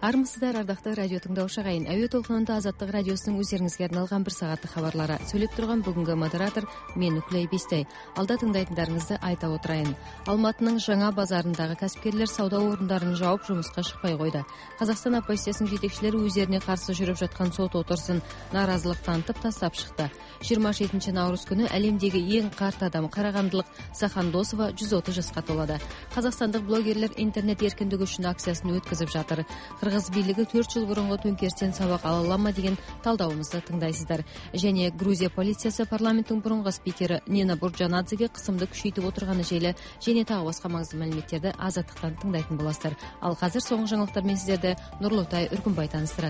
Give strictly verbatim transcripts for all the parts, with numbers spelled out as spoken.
Армысыздар, ардактуу радио тыңдоочу агайын. Әуе толкунунда Азаттык радиосунун өздеріңizге арналган бир сааттык кабарлары. Сөйлөп турган бүгүнкү модератор мен Үклөй Бестей. Алда тыңдайтындарыңызды айта отурайын. Алматынын жаңа базарындагы кәсипкерлер сауда орундарын жаап жумуска шыкпай койду. Казакстан оппозициясынын жетекчилери өздерine каршы жүрүп жаткан сот отурусун нааразылык танытып тастап чыкты. жыйырма жетинчи наурыз күнү әлемдеги эң карт адам карагандылык Сахан Досова жүз отуз жашка толууда. Казакстандык блогерлер интернет эркиндиги үчүн акциясын өткөзүп жатыр. Кыргыз бийлиги төрт жыл мурунку төңкерістен сабак ала алама деген талдаубузду тыңдайсыздар. Және Грузия полициясы парламенттин мурунку спикери Нина Бурджанадзеге кысымды күчөйтүп отурганы жайлы және тагы башка маңыздуу маалиметтерди Азаттыктан тыңдайтын боласыздар. Ал азыр соңку жаңылыктар менен сиздерди Нурлутай Үркүнбай тааныстырат.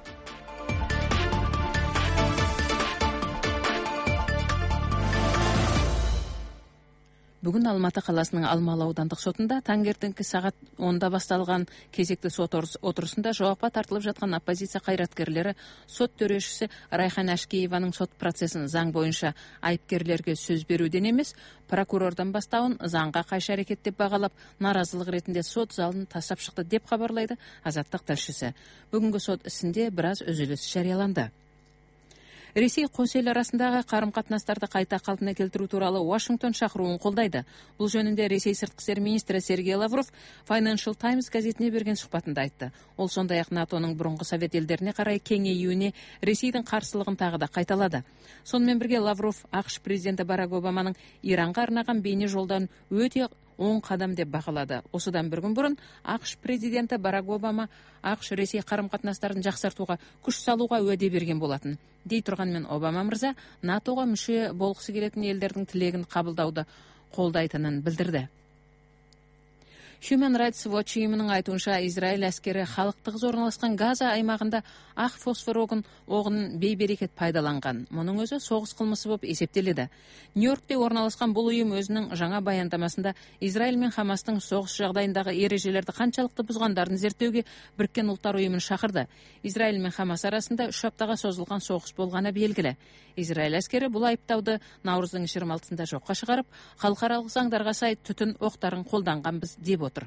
Бүгүн Алматы каласынын Алмалы аудандык сотунда таңертеңки саат онда башталган кезекти сот отурусунда жоопко тартылып жаткан оппозиция кайраткерлери сот төрөшүсү Райхан Ашкееванын сот процессин заң боюнча айыпкерлерге сөз берүүдөн эмес, прокурордон баштабын заңга кайшы аракет деп багалап, нааразылык иретинде сот залын тастап чыкты деп кабарлайды Азаттык тілшісі. Бүгүнкү сот исинде бир аз өзүлүш жарыяланды. Ресей кос эл арасындагы карым-катнаштарды кайта калпына келтирүү тууралуу Вашингтон чакыруун колдойду. Бул жөнүндө Ресей сырткы иштер министри Сергей Лавров Financial Times газетине берген сухбатында айтты. Ол сондай-ак НАТОнун мурунку совет элдерине карай кеңейүүнү Ресейдин каршылыгын тагы да кайталады. Сонун менен бирге Лавров АКШ президенти Барак Обаманын Иранга арнаган бейне жолдон өтө оң кадам деп багалады. Осудан бир күн мурун АКШ президенти Барак Обама АКШ Ресей карым-катнаштарын жаксартууга күч салууга уәде берген болатын. Дей турганмен Обама мырза НАТОго мүчө болгусу келетін элдердин тилегин кабылдауды колдойтунун билдирди. Human Rights Watch уюмунун айтуунча, Израиль аскери халыктыгыз орналашкан Газа аймагында ак фосфор огун огунун бейберекет пайдаланган. Мунун өзү согуш кылмышы болуп эсептелди. Нью-Йоркте орналашкан бул уюм өзүнүн жаңа баяндамасында Израиль менен Хамастын согуш жагдайындагы эрежелерди канчалыкты бузгандарын зерттөөгө Бириккен Улуттар уюмун чакырды. Израиль менен Хамас арасында үч аптага созулган согуш болгону белгиле. Израиль аскери бул айыптауды Наурыздын жыйырма алтысында жокко чыгарып, халыкаралык заңдарга сай түтүн октарын колданганбыз деп отур.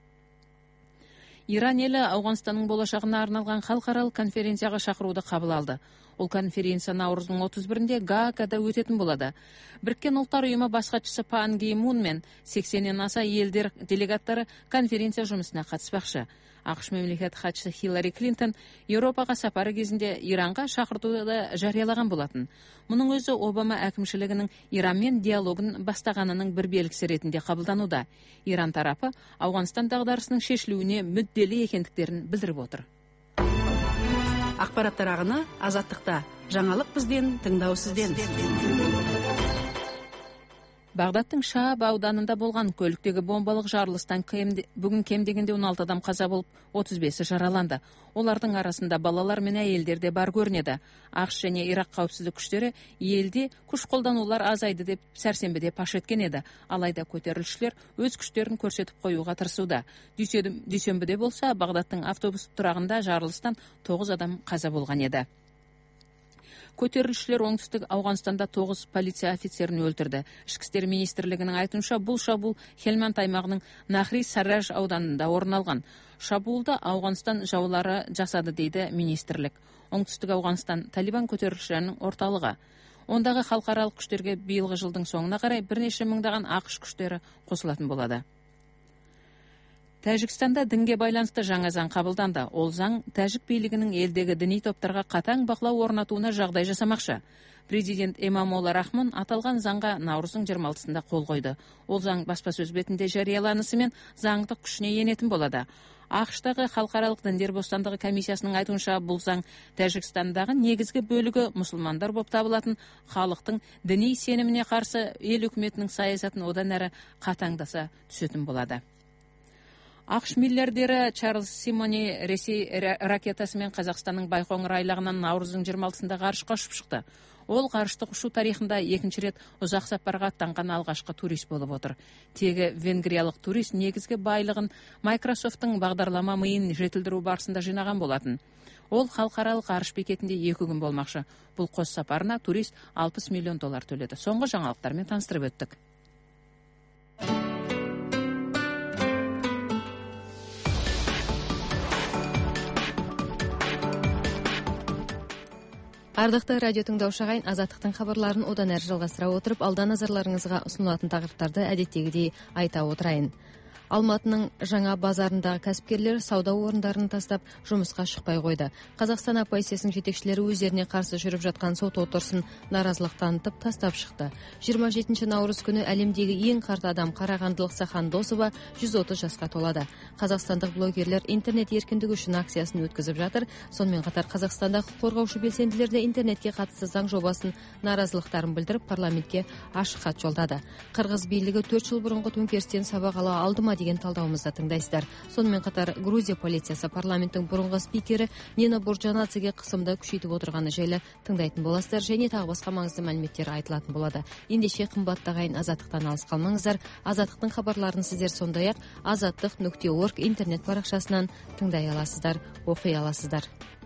Иран эли Ауганстанын болошогуна арналган халыкаралык конференцияга чакырууду кабыл алды. Ол конференция Наурыздын отуз биринде Гаагада өтөтүн болот. Бириккен Улуттар уюму башкачысы Пан Ги Мун менен сексенден аса элдер делегаттары конференция жумусуна катышпакчы. АКШ мемлекет катчысы Хиллари Клинтон Европага сапары кезинде Иранга чакыртууду жарыялаган болатын. Мунун өзү Обама әкимчилигинин Иран менен диалогун баштаганынын бир белгиси ретинде кабылданууда. Иран тарапы Ауганстан дагдарысынын шешилүүнө мүдделүү экендиктерин билдирип отур. Акпараттар агыны Азаттыкта. Жаңалык бизден, тыңдоо сизден. Багдадтын Шааб ауданында болгон көлүктөгү бомбалык жарылыштан бүгүн кем дегенде он алты адам каза болуп, отуз беши жараланды. Олардын арасында балалар менен әйелдер де бар көрүнөдү. АКШ және Ирак каупсиздик күчтөрү элди күч колдонуулар азайды деп сәрсенбиде паш эткен эди. Алайда көтөрүлүшчүлөр өз күчтөрүн көрсөтүп коюуга тырышууда. Дүйсөнбүдө болсо Багдадтын автобус турагында жарылыштан тогуз адам каза болгон эди. Көтөрүлүшчүлөр оңтүстүк Ауганстанда тогуз полиция офицерин өлтүрдү. Ички иштер министрлигинин айтуунча, бул шабуул Хелманд аймагынын Нахри Сарраж ауданында орун алган. Шабуулду Ауганстан жаулары жасады дейди министрлик. Оңтүстүк Ауганстан Талибан көтөрүлүшчүлөрүнүн орталыгы. Ондагы халкаралык күчтөргө быйылгы жылдын соңуна карай бир нече миңдаган АКШ күчтөрү кошулатын болот. Тажикстанда динге байланыштуу жаңа заң кабылданды. Ол заң тажик бийлигинин элдеги диний топтарга катаң баклоо орнотууна жагдай жасамакчы. Президент Эмомола Рахмон аталган заңга Наурыздын жыйырма алтысында кол койду. Ол заң баспасөз бетинде жарыяланышы менен заңдык күчүнө энетин болот. АКШтагы халкаралык диндер бостандыгы комиссиясынын айтуунча, бул заң Тажикстандагы негизги бөлүгү мусулмандар болуп табылатын халыктын диний сенимине каршы эл өкмөтүнүн саясатын одан ары катаңдаса түшөтүн болот. АКШ миллиардери Чарльз Симони Ресей ракетасы менен Казакстандын Байкоңур айлагынан Наурыздын жыйырма алтысында карышка учуп чыкты. Ол карыштык учуу тарыхында экинчи рет узак сапарга аттанган алгачкы турист болуп отур. Теги венгриялык турист негизги байлыгын Microsoft'тың багдарлама мыйын жетилдирүү барысында жыйнаган болатын. Ол халкаралык карыш бекетинде эки күн болмакчы. Бул кос сапарына турист алпыс миллион доллар төлөдү. Соңку жаңалыктар менен таныстырып өттүк. Ардықты радио тыңдаушы ағайын, Азаттықтың хабарларын одан әрі жалғастыра отырып, алда назарларыңызға ұсынылатын тақырыптарды әдеттегідей айта отырайын. Алматының жаңа базарындағы кәсіпкерлер сауда орындарын тастап жұмысқа шықпай қойды. Қазақстан оппозициясының жетекшілері өздеріне қарсы жүріп жатқан сот отырысын наразылық танытып тастап шықты. жиырма жетінші наурыз күні әлемдегі ең қарт адам қарағандылық Сахан Досова жүз отыз жасқа толады. Қазақстандық блогерлер интернет еркіндігі үшін акциясын өткізіп жатыр. Сонымен қатар Қазақстанда құқық қорғаушы белсенділерді интернетке қатысты заң жобасын наразылықтарын білдіріп парламентке ашық хат жолдады. Қырғыз билігі төрт жыл бұрынғы төңкерістен сабақ ала алды ма деген талдауымызды тыңдайсыздар. Сонымен қатар Грузия полициясы парламенттің бұрынғы спикері Нина Бурджанадзеге қысымды күшейтіп отырғаны жайлы тыңдайтын боласыздар, және тағы басқа маңызды мәліметтер айтылатын болады. Ендеше қымбатты ағайын, Азаттықтан алыс қалмаңыздар. Азаттықтың хабарларын сіздер сондай-ақ азаттық нүкте орг интернет парақшасынан тыңдай аласыздар, оқи аласыздар.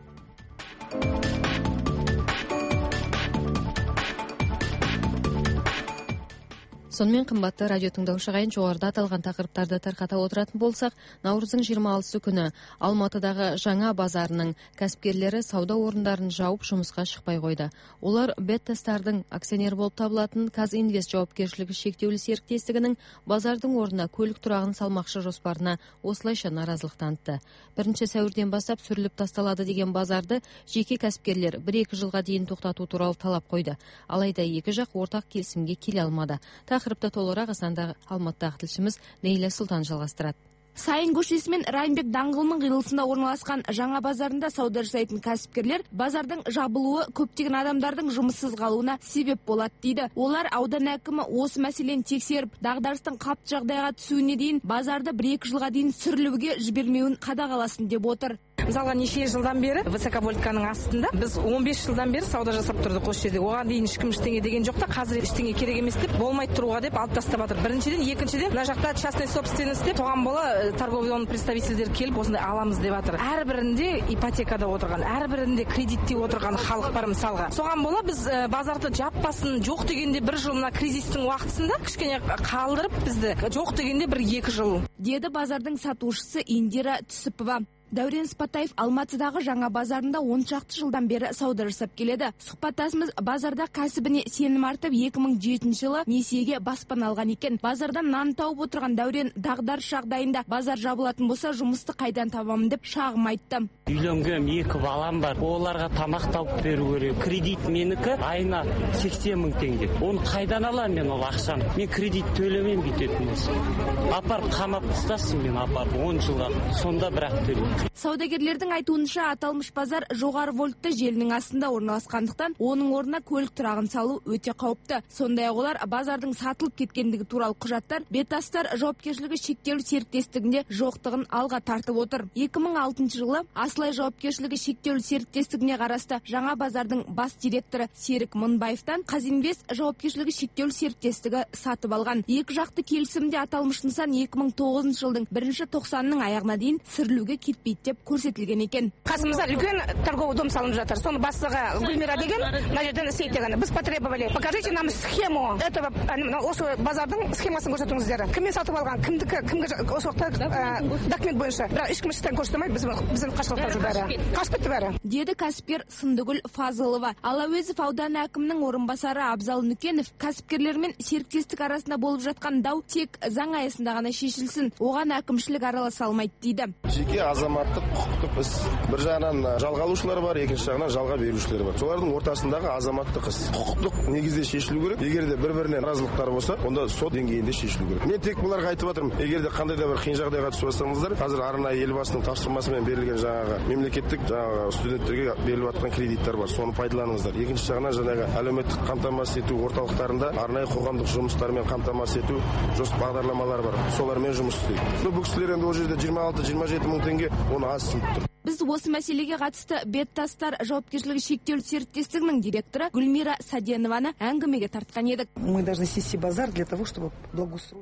Сонымен қымбатты радио тыңдаушы ағайын, жоғарыда аталған тақырыптарды тарқата отыратын болсақ, наурыздың жиырма алтысы күні Алматыдағы жаңа базарының кәсіпкерлері сауда орындарын жауып жұмысқа шықпай қойды. Олар Беттастардың акционер болып табылатын Казинвест жауапкершілігі шектеулі серіктестігінің базардың орнына көлік тұрағын салмақшы жоспарына осылайша наразылық танытты. Бірінші сәуірден бастап сүріліп тасталады деген базарды жеке кәсіпкерлер бір-екі жылға дейін тоқтату туралы талап қойды. Алайда екі жақ ортақ келісімге келе алмады. Тақырыпты толығырақ Астандағы Алматыдағы тілшіміз Нейля Сұлтан жалғастырады. Сайын көшесі мен Райымбек даңғылының қиылысында орналасқан жаңа базарында сауда жасайтын кәсіпкерлер базардың жабылуы көптеген адамдардың жұмыссыз қалуына себеп болады дейді. Олар аудан әкімі осы мәселені тексеріп, дағдарыстың қалыпты жағдайға түсуіне дейін базарды бір-екі жылға дейін сүрілуге жібермеуін қадағаласын деп отыр. Мысалға, неше жылдан бері высоковольтканың астында біз он бес жылдан бері сауда жасап тұрдық осы жерде. Оған дейін ешкім ештеңе деген жоқ та, қазір ештеңе керек емес деп, болмайды тұруға деп алып тастап жатыр. Біріншіден, екіншіден, мына жақта частный собственность деп тоған бола торговый представительдер келіп осындай аламыз деп жатыр. Әрбірінде ипотекада отырған, әрбірінде кредитте отырған халық бар мысалға. Соған бола біз базарды жаппасын, жоқ дегенде бір жыл, мына кризистің уақытысында кішкене қалдырып бізді, жоқ дегенде бір екі жыл. Деді базардың сатушысы Индира Түсіпова. Дәурен Спатаев Алматыдағы жаңа базарында он шақты жылдан бері сауда жасап келеді. Сұхбаттасымыз базарда кәсібіне сенім артып екі мың жетінші жылы несиеге баспана алған екен. Базардан нан тауып отырған Дәурен дағдарыс жағдайында базар жабылатын болса жұмысты қайдан табамын деп шағым айтты. Үйленгем, екі балам бар. Оларға тамақ тауып беру керек. Кредит менікі айына сексен мың теңге. Оны қайдан аламын мен ол ақшаны? Мен кредит төлемеймін бүйтетін болса. Апарып қамап тастасын мен апарып он жылға. Сонда бірақ төлеймін. Саудагерлердің айтуынша аталмыш базар жоғары вольтты желінің астында орналасқандықтан оның орнына көлік тұрағын салу өте қауіпті. Сондай-ақ олар базардың сатылып кеткендігі туралы құжаттар Беттастар жауапкершілігі шектеулі серіктестігінде жоқтығын алға тартып отыр. екі мың алтыншы жылы Асылай жауапкершілігі шектеулі серіктестігіне қарасты жаңа базардың бас директоры Серік Мыңбаевтан Казинвест жауапкершілігі шектеулі серіктестігі сатып алған. Екі жақты келісімде аталмыш нысан екі мың тоғызыншы жылдың бірінші тоқсанының аяғына дейін сүрілуге кетпейді деп көрсетілген екен. Қасымызда үлкен торговый дом салынып жатыр. Соны бастығы Гүлмира деген, мына жерден істейді деген. Біз потребовали. Покажите нам схему этого, осы базардың схемасын көрсетіңіздер. Кіммен сатып алған, кімдікі, кімге осы уақытта документ бойынша. Бірақ ешкім ештеңе көрсетемей, біздің қашқақтап жүр бәрі. Қашып кетті бәрі. Деді кәсіпкер Сындыгүл Фазылова. Ал әуезов ауданы әкімінің орынбасары Абзал Нүкенов кәсіпкерлер мен серіктестік арасында болып жатқан дау тек заң аясында ғана шешілсін. Оған әкімшілік араласа алмайды дейді. Жеке азаматтық құқықтық іс. Бір жағынан жалға алушылар бар, екінші жағынан жалға берушілер бар. Солардың ортасындағы азаматтық іс. Құқықтық негізде шешілу керек. Егер де бір-біріне наразылықтар болса, онда сот деңгейінде шешілу керек. Мен тек бұларға айтып жатырмын. Егер де қандай да бір қиын жағдайға түсіп жатсаңыздар, қазір арнайы елбасының тапсырмасымен берілген жаңағы мемлекеттік жаңағы студенттерге беріліп жатқан кредиттер бар. Соны пайдаланыңыздар. Екінші жағынан жаңағы әлеуметтік қамтамасыз ету орталықтарында арнайы қоғамдық жұмыстармен қамтамасыз ету жоспар бағдарламалары бар. Солармен жұмыс істейді. Бұл кісілер енді ол жерде жиырма алты жиырма жеті мың теңге оны аз түсініп тұр. Біз осы мәселеге қатысты Беттастар жауапкершілігі шектеулі серіктестігінің директоры Гүлмира Саденованы әңгімеге тартқан едік. Мы должны снести базар для того, чтобы благоустройство.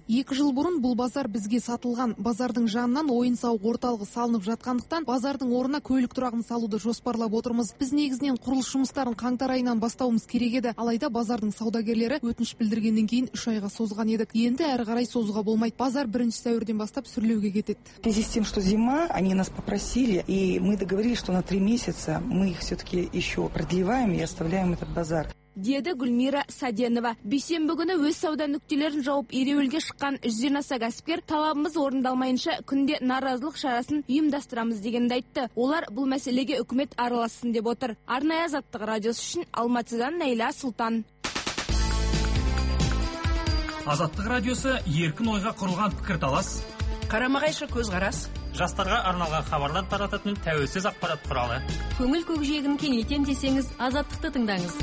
Екі жыл бұрын бұл базар бізге сатылған. Базардың жанынан ойын-сауық орталығы салынып жатқандықтан базардың орнына көлік тұрағын салуды жоспарлап отырмыз. Біз негізінен құрылыс жұмыстарын қаңтар айынан бастауымыз керек еді. Алайда базардың саудагерлері өтініш білдіргеннен кейін үш айға созған едік. Енді әрі қарай созуға болмайды. Базар бірінші сәуірден бастап сүрлеуге кетеді. В связи с тем, что зима, они нас попросили, и мы договорились, что на три месяца мы их все-таки еще продлеваем и оставляем этот базар. Деді Гүлмира Саденова. Бейсенбі күні өз сауда нүктелерін жауып ереуілге шыққан жүзден аса кәсіпкер талабымыз орындалмайынша күнде наразылық шарасын ұйымдастырамыз дегенді айтты. Олар бұл мәселеге үкімет аралассын деп отыр. Арнайы Азаттық радиосы үшін Алматыдан Найла Сұлтан. Азаттық радиосы еркін ойға құрылған пікірталас, қарама-қайшы көзқарас, жастарға арналған хабарлар тарататын тәуелсіз ақпарат құралы. Көңіл көкжиегін кеңейтем десеңіз, Азаттықты тыңдаңыз.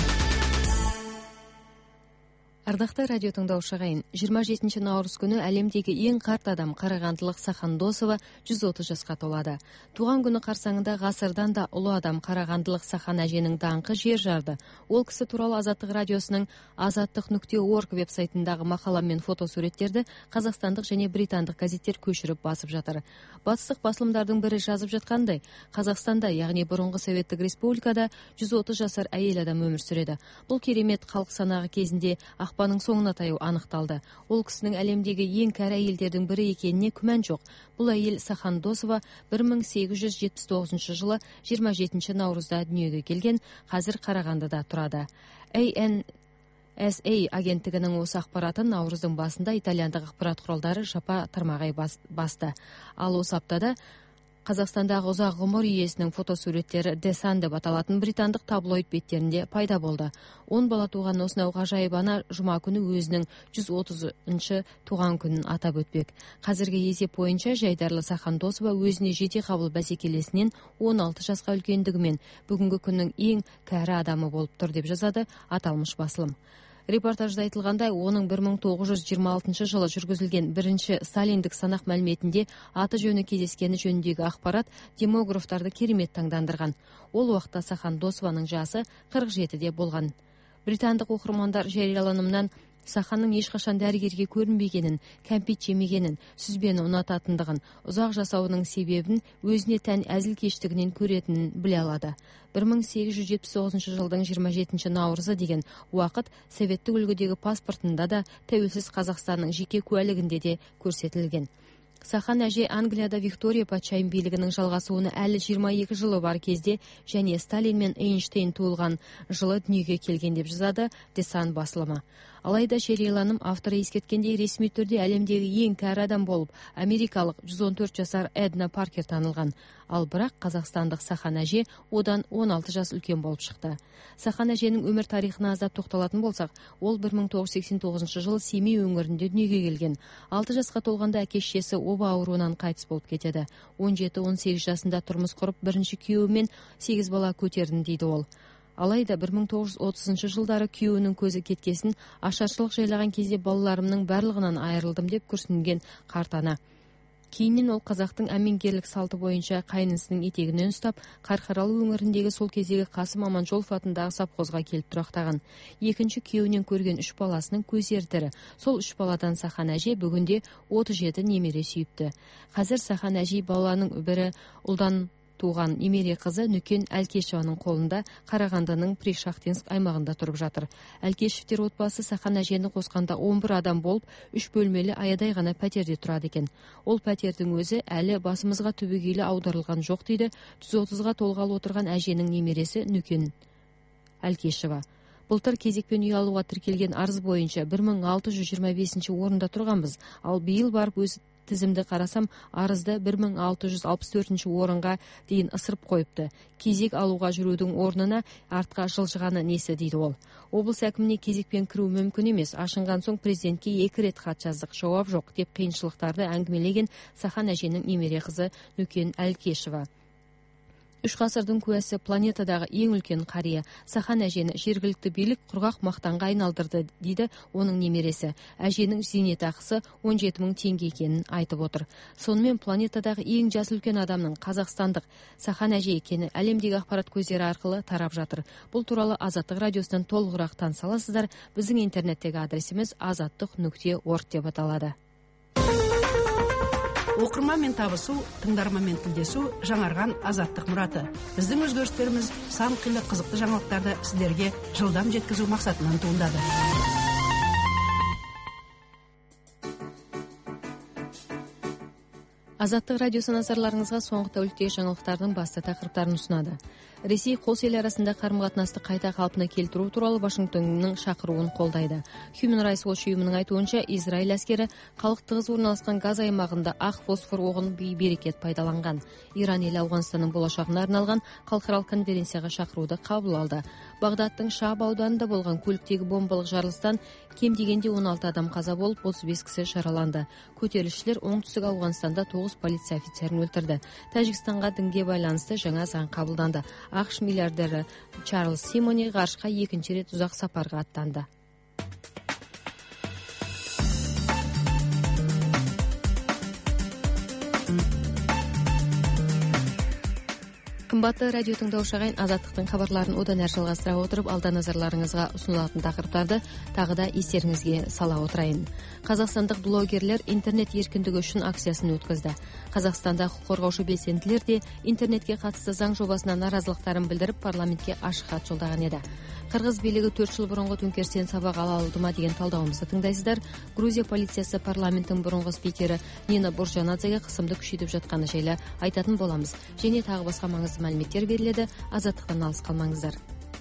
Ардақты радио тыңдаушы ағайын, жиырма жетінші наурыз күні әлемдегі ең қарт адам қарағандылық Сахан Досова жүз отыз жасқа толады. Туған күні қарсаңында ғасырдан да ұлы адам қарағандылық Сахан әженің даңқы жер жарды. Ол кісі туралы Азаттық радиосының азаттық нүкте орг веб-сайтындағы мақала мен фотосуреттерді қазақстандық және британдық газеттер көшіріп басып жатыр. Батыстық басылымдардың бірі жазып жатқандай, Қазақстанда, яғни бұрынғы Советтік Республикада жүз отыз жасар әйел адам өмір сүреді. Бұл керемет халық санағы кезінде ақпанның соңына таяу анықталды. Ол кісінің әлемдегі ең кәрі әйелдердің бірі екеніне күмән жоқ. Бұл әйел Сахан Досова бір мың сегіз жүз жетпіс тоғызыншы жылы жиырма жетінші наурызда дүниеге келген, қазір Қарағандыда тұрады. эй эн эс эй агенттігінің осы ақпаратын наурыздың басында итальяндық ақпарат құралдары жапа тармағай басты. Ал осы аптада Қазақстандағы ұзақ ғұмыр иесінің фотосуреттері Десан деп аталатын британдық таблоид беттерінде пайда болды. Он бала туған осынау ғажайып ана жұма күні өзінің жүз отызыншы туған күнін атап өтпек. Қазіргі есеп бойынша Жайдарлы Сахан Досова өзіне жете қабыл бәсекелесінен он алты жасқа үлкендігімен бүгінгі күннің ең кәрі адамы болып тұр деп жазады аталмыш басылым. Репортажда айтылғандай, оның бір мың тоғыз жүз жиырма алтыншы жылы жүргізілген бірінші сталиндік санақ мәліметінде аты жөні кездескені жөніндегі ақпарат демографтарды керемет таңдандырған. Ол уақытта Сахан Досованың жасы қырық жетіде болған. Британдық оқырмандар жарияланымнан Саханның ешқашан дәрігерге көрінбегенін, кәмпит жемегенін, сүзбені ұнататындығын, ұзақ жасауының себебін өзіне тән әзілкештігінен көретінін біле алады. бір мың сегіз жүз жетпіс тоғызыншы жылдың жиырма жетінші наурызы деген уақыт советтік үлгідегі паспортында да тәуелсіз Қазақстанның жеке куәлігінде де көрсетілген. Сахан әже Англияда Виктория патшайым билігінің жалғасуына әлі жиырма екі жылы бар кезде және Сталин мен Эйнштейн туылған жылы дүниеге келген деп жазады Десан басылымы. Алайда жарияланым авторы ескерткендей ресми түрде әлемдегі ең кәрі адам болып америкалық жүз он төрт жасар Эдна Паркер танылған. Ал бірақ қазақстандық Сахан әже одан он алты жас үлкен болып шықты. Сахан әженің өмір тарихына аздап тоқталатын болсақ, ол бір мың тоғыз жүз сексен тоғызыншы жылы Семей өңірінде дүниеге келген. алты жасқа толғанда әке-шешесі оба ауруынан қайтыс болып кетеді. он жеті он сегіз жасында тұрмыс құрып, бірінші күйеуімен сегіз бала көтердім дейді ол. Алайда бір мың тоғыз жүз отызыншы жылдары күйеуінің көзі кеткесін, ашаршылық жайлаған кезде балаларымның барлығынан айырылдым деп күрсінген қарт ана. Кейіннен ол қазақтың әмеңгерлік салты бойынша қайнысының етегінен ұстап, Қарқаралы өңіріндегі сол кездегі Қасым Аманжолов атындағы совхозға келіп тұрақтаған. Екінші күйеуінен көрген үш баласының көздері тірі. Сол үш баладан Сахан әже бүгінде отыз жеті немере сүйіпті. Қазір Сахан әже баланың бірі ұлдан туған немере қызы Нүкен Әлкешеваның қолында Қарағандының Пришахтинск аймағында тұрып жатыр. Әлкешевтер отбасы Сахан әжені қосқанда он бір адам болып, үш бөлмелі аядай ғана пәтерде тұрады екен. Ол пәтердің өзі әлі басымызға түбегейлі аударылған жоқ дейді жүз отызға толғалы отырған әженің немересі Нүкен Әлкешева. Былтыр кезекпен үй алуға тіркелген арыз бойынша бір мың алты жүз жиырма бесінші орында тұрғанбыз, ал биыл барып өз тізімді қарасам, арызды бір мың алты жүз алпыс төртінші орынға дейін ысырып қойыпты. Кезек алуға жүрудің орнына артқа жылжығаны несі дейді ол. Облыс әкіміне кезекпен кіру мүмкін емес. Ашынған соң президентке екі рет хат жаздық, жауап жоқ деп қиыншылықтарды әңгімелеген Сахан әженің немере қызы Нүкен Әлкешева. үш ғасырдың куәсі планетадағы ең үлкен қария. Сахан әжені жергілікті билік құрғақ мақтанға айналдырды, дейді оның немересі. Әженің зейнетақысы он жеті мың теңге екенін айтып отыр. Сонымен планетадағы ең жасы үлкен адамның қазақстандық Сахан әже екені әлемдегі ақпарат көздері арқылы тарап жатыр. Бұл туралы Азаттық радиосынан толығырақ таныса аласыздар. Біздің интернеттегі адресіміз азаттық нүкте орг деп аталады. Оқырманмен табысу, тыңдарманмен тілдесу жаңарған азаттық мұраты. Біздің өзгерістеріміз сан қилы қызықты жаңалықтарды сіздерге жылдам жеткізу мақсатынан туындады. Азаттық радиосы назарларыңызға соңғы тәуліктегі жаңалықтардың басты тақырыптарын ұсынады. Ресей қос ел арасында қарым-қатынасты қайта қалпына келтіру туралы Вашингтонның шақыруын қолдайды. Human Rights Watch ұйымының айтуынша, Израиль әскері халық тығыз орналасқан Газ аймағында ақ фосфор оғын бей-берекет пайдаланған. Иран елі Ауғанстанның болашағына арналған халықаралық конференцияға шақыруды қабыл алды. Бағдаттың Шааб ауданында болған көліктегі бомбалық жарылыстан кем дегенде он алты адам қаза болып, отыз бес кісі жараланды. Көтерілісшілер оңтүстік Ауғанстанда тоғыз полиция офицерін өлтірді. Тәжікстанға дінге байланысты жаңа заң қабылданды. ақш миллиардері Чарльз Симони ғарышқа екінші рет ұзақ сапарға аттанды. Қымбатты радио тыңдаушы ағайын, Азаттықтың хабарларын одан әрі жалғастыра отырып, алда назарларыңызға ұсынылатын тақырыптарды тағы да естеріңізге сала отырайын. Қазақстандық блогерлер интернет еркіндігі үшін акциясын өткізді. Қазақстанда құқық қорғаушы белсенділер де интернетке қатысты заң жобасына наразылықтарын білдіріп, парламентке ашық хат жолдаған еді. Қырғыз билігі төрт жыл бұрынғы төңкерістен сабақ ала алды ма деген талдауымызды тыңдайсыздар. Грузия полициясы парламенттің бұрынғы спикері Нина Буржанадзеге қысымды күшейтіп жатқаны жайлы айтатын боламыз. Және тағы басқа маңызды мәліметтер беріледі. Азаттықтан алыс қалмаңыздар.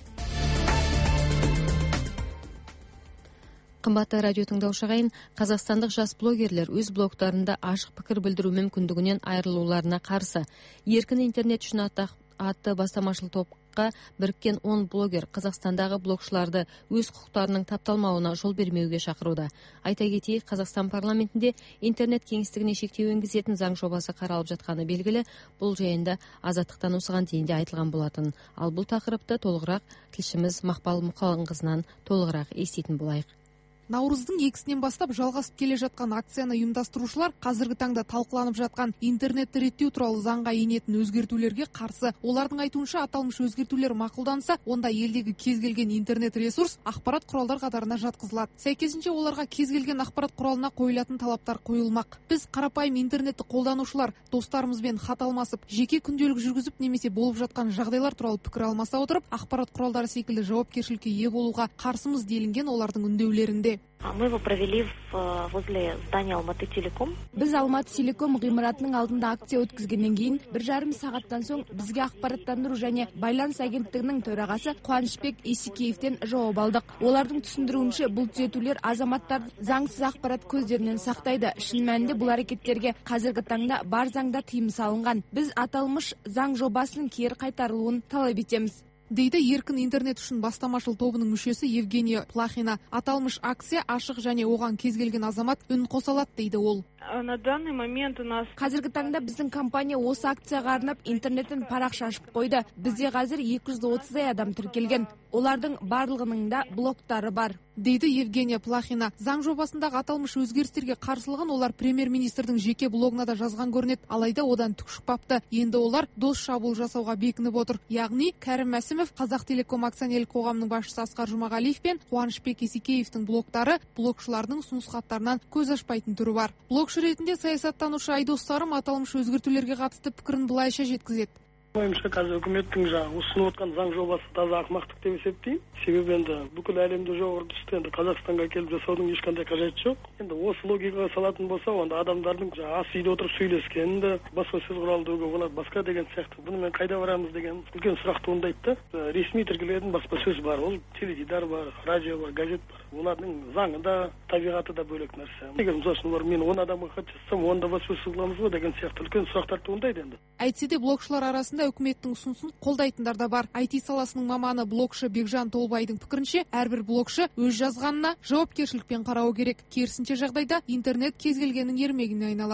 Қымбатты радио тыңдаушы ағайын, қазақстандық жас блогерлер өз блогтарында ашық пікір білдіру мүмкіндігінен айырылуларына қарсы. Еркін интернет үшін атты бастамашыл топқа біріккен он блогер Қазақстандағы блогшыларды өз құқықтарының тапталмауына жол бермеуге шақыруда. Айта кетейік, Қазақстан парламентінде интернет кеңістігіне шектеу енгізетін заң жобасы қаралып жатқаны белгілі. Бұл жайында Азаттықтан осыған дейін де айтылған болатын. Ал бұл тақырыпты толығырақ тілшіміз Мақпал Мұқалыңқызынан толығырақ еститін болайық. Наурыздың екісінен бастап жалғасып келе жатқан акцияны ұйымдастырушылар қазіргі таңда талқыланып жатқан интернетті реттеу туралы заңға енетін өзгертулерге қарсы. Олардың айтуынша, аталмыш өзгертулер мақұлданса, онда елдегі кез келген интернет ресурс ақпарат құралдар қатарына жатқызылады. Сәйкесінше оларға кез келген ақпарат құралына қойылатын талаптар қойылмақ. Біз қарапайым интернетті қолданушылар достарымызбен хат алмасып, жеке күнделік жүргізіп немесе болып жатқан жағдайлар туралы пікір алмаса отырып, ақпарат құралдары секілді жауапкершілікке ие болуға қарсымыз делінген олардың үндеулерінде. Мы его провели возле здания Алматы Телеком. Біз Алматы Телеком ғимаратының алдында акция өткізгеннен кейін бір жарым сағаттан соң бізге ақпараттандыру және байланыс агенттігінің төрағасы Қуанышбек Исекеевтен жауап алдық. Олардың түсіндіруінше, бұл түзетулер азаматтарды заңсыз ақпарат көздерінен сақтайды. Шын мәнінде бұл әрекеттерге қазіргі таңда бар заңда тыйым салынған. Біз аталмыш заң жобасының кері қайтарылуын талап етеміз, дейді еркін интернет үшін бастамашыл тобының мүшесі Евгения Плахина. Аталмыш акция ашық және оған кез келген азамат үн қоса алады, дейді ол. На данный момент у нас қазіргі таңда біздің компания осы акцияға арнап интернеттен парақша ашып қойды. Бізде қазір екі жүз отыздай адам тіркелген. Олардың барлығының да блогтары бар, дейді Евгения Плахина. Заң жобасындағы аталмыш өзгерістерге қарсылығын олар премьер-министрдің жеке блогына да жазған көрінеді, алайда одан түк шықпапты. Енді олар дос шабуыл жасауға бекініп отыр. Яғни Кәрім Мәсімов, Қазақ Телеком акционерлік қоғамының басшысы Асқар Жұмағалиев пен Қуанышбек Исекеевтің блогтары блогшылардың ұсыныс хаттарынан көз ашпайтын түрі бар. Блогшы ретінде саясаттанушы Айдос Сарым аталмыш өзгертулерге қатысты пікірін былайша жеткізеді. Ойымша қазір үкіметтің жаңағы ұсынып отқан заң жобасы таза ақымақтық деп есептеймін. Себебі енді бүкіл әлемде жоқ үрдісті енді Қазақстанға келіп жасаудың ешқандай қажеті жоқ. Енді осы логикаға салатын болса, онда адамдардың жаңағы ас үйде отырып сөйлескенді, баспасөз құралдығы олар басқа деген сияқты. Бұнымен қайда барамыз деген үлкен сұрақ туындайды да. Ресми тіркелетін баспасөз бар, ол теледидар бар, радио бар, газет бар. Олардың заңы да, табиғаты да бөлек нәрсе. Егер мысалы олар мен он адамға хат жазсам, онда баспасөз қыламыз ба деген сияқты үлкен сұрақтар туындайды енді. Әйтсе де блогшылар арасында үкіметтің ұсынысын қолдайтындар да бар. ай ти саласының маманы блогшы Бекжан Толбайдың пікірінше, әрбір блогшы өз жазғанына жауапкершілікпен қарау керек. Керісінше жағдайда интернет кез келгеннің ермегіне айналады.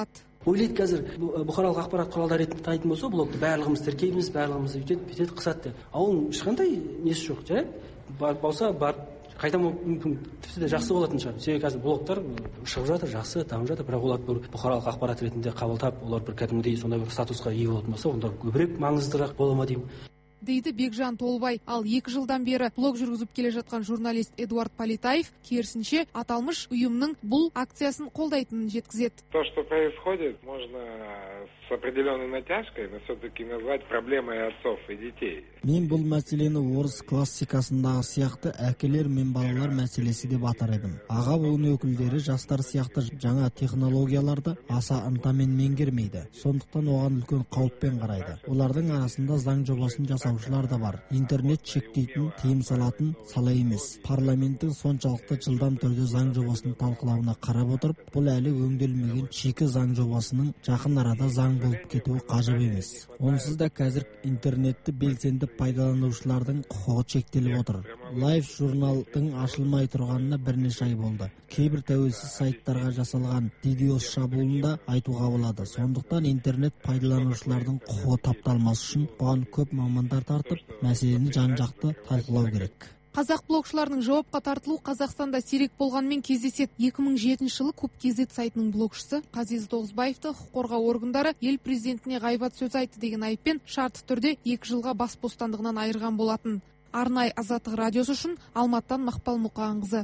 ойлайды қазір бұқаралық ақпарат құралдары айтатын болса, блогты барлығымыз тіркейміз, барлығымыз бүйтеді, бүйтеді, қысады деп. А оның ешқандай несі жоқ, жарайды. Бар болса, бар қайта мүмкін тіпті де жақсы болатын шығар. Себебі қазір блогтар шығып жатыр, жақсы дамып жатыр, бірақ олар бір бұқаралық ақпарат ретінде қабылдап, олар бір кәдімгідей сондай бір статусқа ие болатын болса, онда көбірек маңыздырақ бола ма деймін. Дейді Бекжан Толбай. Ал екі жылдан бері блог жүргізіп келе жатқан журналист Эдуард Политаев керісінше аталмыш ұйымның бұл акциясын қолдайтынын жеткізеді. То, что происходит, можно с определенной натяжкой, но все-таки назвать проблемой отцов и детей. Мен бұл мәселені орыс классикасындағы сияқты әкелер мен балалар мәселесі деп атар едім. Аға буын өкілдері жастар сияқты жаңа технологияларды аса ынтамен меңгермейді. Сондықтан оған үлкен қауіппен қарайды. Олардың арасында заң жобасын жасаушылар да бар. Интернет шектейтін, тыйым салатын сала емес. Парламенттің соншалықты жылдам түрде заң жобасын талқылауына қарап отырып, бұл әлі өңделмеген шикі заң жобасының жақын арада заң болып кетуі қажып емес. Онсыз да қазір интернетті белсенді пайдаланушылардың құқығы шектеліп отыр. Лайф журналдың ашылмай тұрғанына бірнеше ай болды. Кейбір тәуелсіз сайттарға жасалған DDoS шабуылында айтуға болады. Сондықтан интернет пайдаланушылардың құқығы тапталмас үшін бұған көп мамандар тартып, мәселені жан-жақты талқылау керек. Қазақ блогшыларының жауапқа тартылу Қазақстанда сирек болғанмен кездеседі. екі мың жетінші жылы Көп Кезет сайтының блогшысы Қазиз Тоғызбаевты құқық қорғау органдары ел президентіне ғайбат сөз айтты деген айыппен шартты түрде екі жылға бас бостандығынан айырған болатын. Арнай Азаттық радиосы үшін Алматыдан Мақпал Мұқанқызы.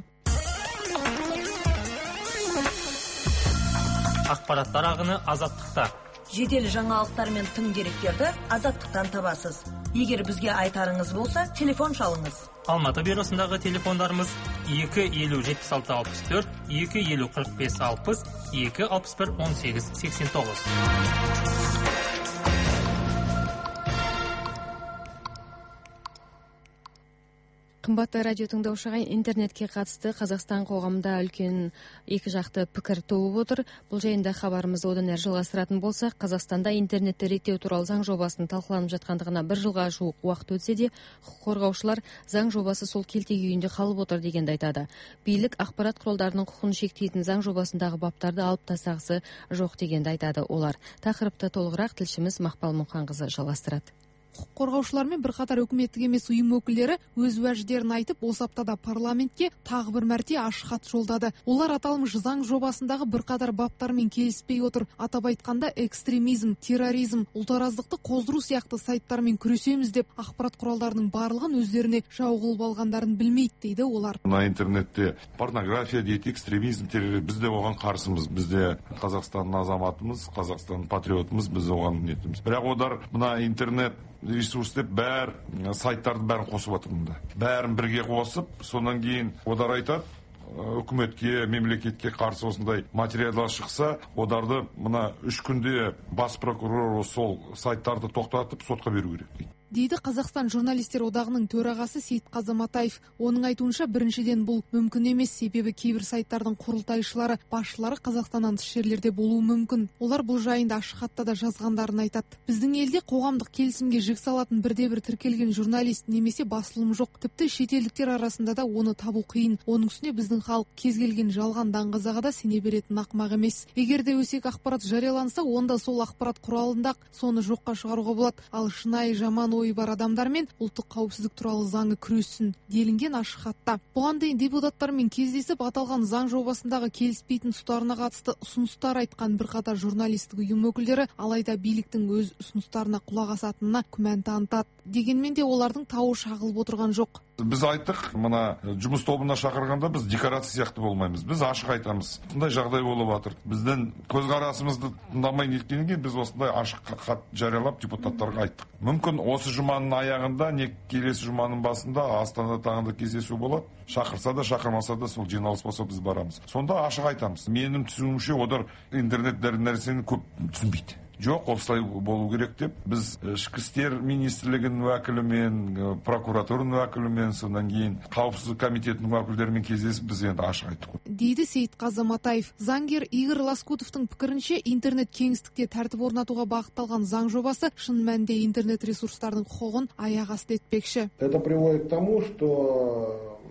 Ақпараттар ағыны Азаттықта. Жедел жаңалықтар мен тың деректерді Азаттықтан табасыз. Егер бізге айтарыңыз болса, телефон шалыңыз. Алматы бюросындағы телефондарымыз екі елу жетпіс алты алпыс төрт, екі елу қырық бес алпыс, екі алпыс бір он сегіз сексен тоғыз. Қымбатты радио тыңдаушыға интернетке қатысты Қазақстан қоғамында үлкен екі жақты пікір туып отыр. Бұл жайында хабарымызды одан әрі жалғастыратын болсақ, Қазақстанда интернетті реттеу туралы заң жобасының талқыланып жатқандығына бір жылға жуық уақыт өтсе де, құқық қорғаушылар заң жобасы сол келте күйінде қалып отыр дегенді айтады. Билік ақпарат құралдарының құқын шектейтін заң жобасындағы баптарды алып тастағысы жоқ дегенді айтады олар. Тақырыпты толығырақ тілшіміз Мақпал Мұқанқызы жалғастырады. Құқық қорғаушылар мен бірқатар үкіметтік емес ұйым өкілдері өз уәждерін айтып, осы аптада парламентке тағы бір мәрте ашық хат жолдады. Олар аталмыш заң жобасындағы бірқатар баптармен келіспей отыр. Атап айтқанда экстремизм, терроризм, ұлтараздықты қоздыру сияқты сайттармен күресеміз деп ақпарат құралдарының барлығын өздеріне жау қылып алғандарын білмейді дейді олар. Мына интернетте порнография дейді, экстремизм, терроризм, біз де оған қарсымыз. Біз де Қазақстанның азаматымыз, Қазақстанның патриотымыз, біз оған нетіміз. Бірақ олар мына интернет ресурс деп бәр сайттарды бәрін қосып жатыр мұнда. Бәрін бірге қосып, сонан кейін одар айтады, үкіметке, мемлекетке қарсы осындай материалдар шықса, одарды мына үш күнде бас прокурор сол сайттарды тоқтатып сотқа беру керек дейді. Дейді Қазақстан журналистер одағының төрағасы Сейтқазы Матаев. Оның айтуынша біріншіден бұл мүмкін емес, себебі кейбір сайттардың құрылтайшылары, басшылары Қазақстаннан тыс жерлерде болуы мүмкін. Олар бұл жайында ашық хатта да жазғандарын айтады. Біздің елде қоғамдық келісімге жік салатын бірде-бір тіркелген журналист немесе басылым жоқ. Тіпті шетелдіктер арасында да оны табу қиын. Оның үстіне біздің халық кез келген жалған даңғазаға да сене беретін ақымақ емес. Егер де өсек ақпарат жарияланса, онда сол ақпарат құралында соны жоққа шығаруға болады. Ал шынайы жаман ойы бар адамдармен ұлттық қауіпсіздік туралы заңы күресін делінген ашық хатта. Бұған дейін депутаттармен кездесіп, аталған заң жобасындағы келіспейтін тұстарына қатысты ұсыныстар айтқан бірқатар журналистік ұйым өкілдері, алайда биліктің өз ұсыныстарына құлақ асатынына күмән танытады. Дегенмен де олардың тауы шағылып отырған жоқ. Біз айттық, мына жұмыс тобына шақырғанда біз декорация сияқты болмаймыз. Біз ашық айтамыз. Бұндай жағдай болып жатыр. Біздің көзқарасымызды тыңдамай неткеннен кейін біз осындай ашық хат жариялап депутаттарға айттық. Мүмкін осы жұманың аяғында, не келесі жұманың басында Астана тағында кездесу болады. Шақырса да, шақырмаса да сол жиналыс болса біз барамыз. Сонда ашық айтамыз. Менің түсінуімше олар интернет нәрсені көп түсінбейді. Жоқ, осылай болу керек деп, біз ішкі істер министрлігінің уәкілімен, прокуратураның уәкілімен, содан кейін қауіпсіздік комитетінің уәкілдерімен кездесіп, біз енді ашық айттық. Дейді Сейтқазы Матаев. Заңгер Игорь Лоскутовтың пікірінше, интернет кеңістікте тәртіп орнатуға бағытталған заң жобасы шын мәнінде интернет ресурстардың құқығын аяқ асты етпекші. Это приводит к тому, что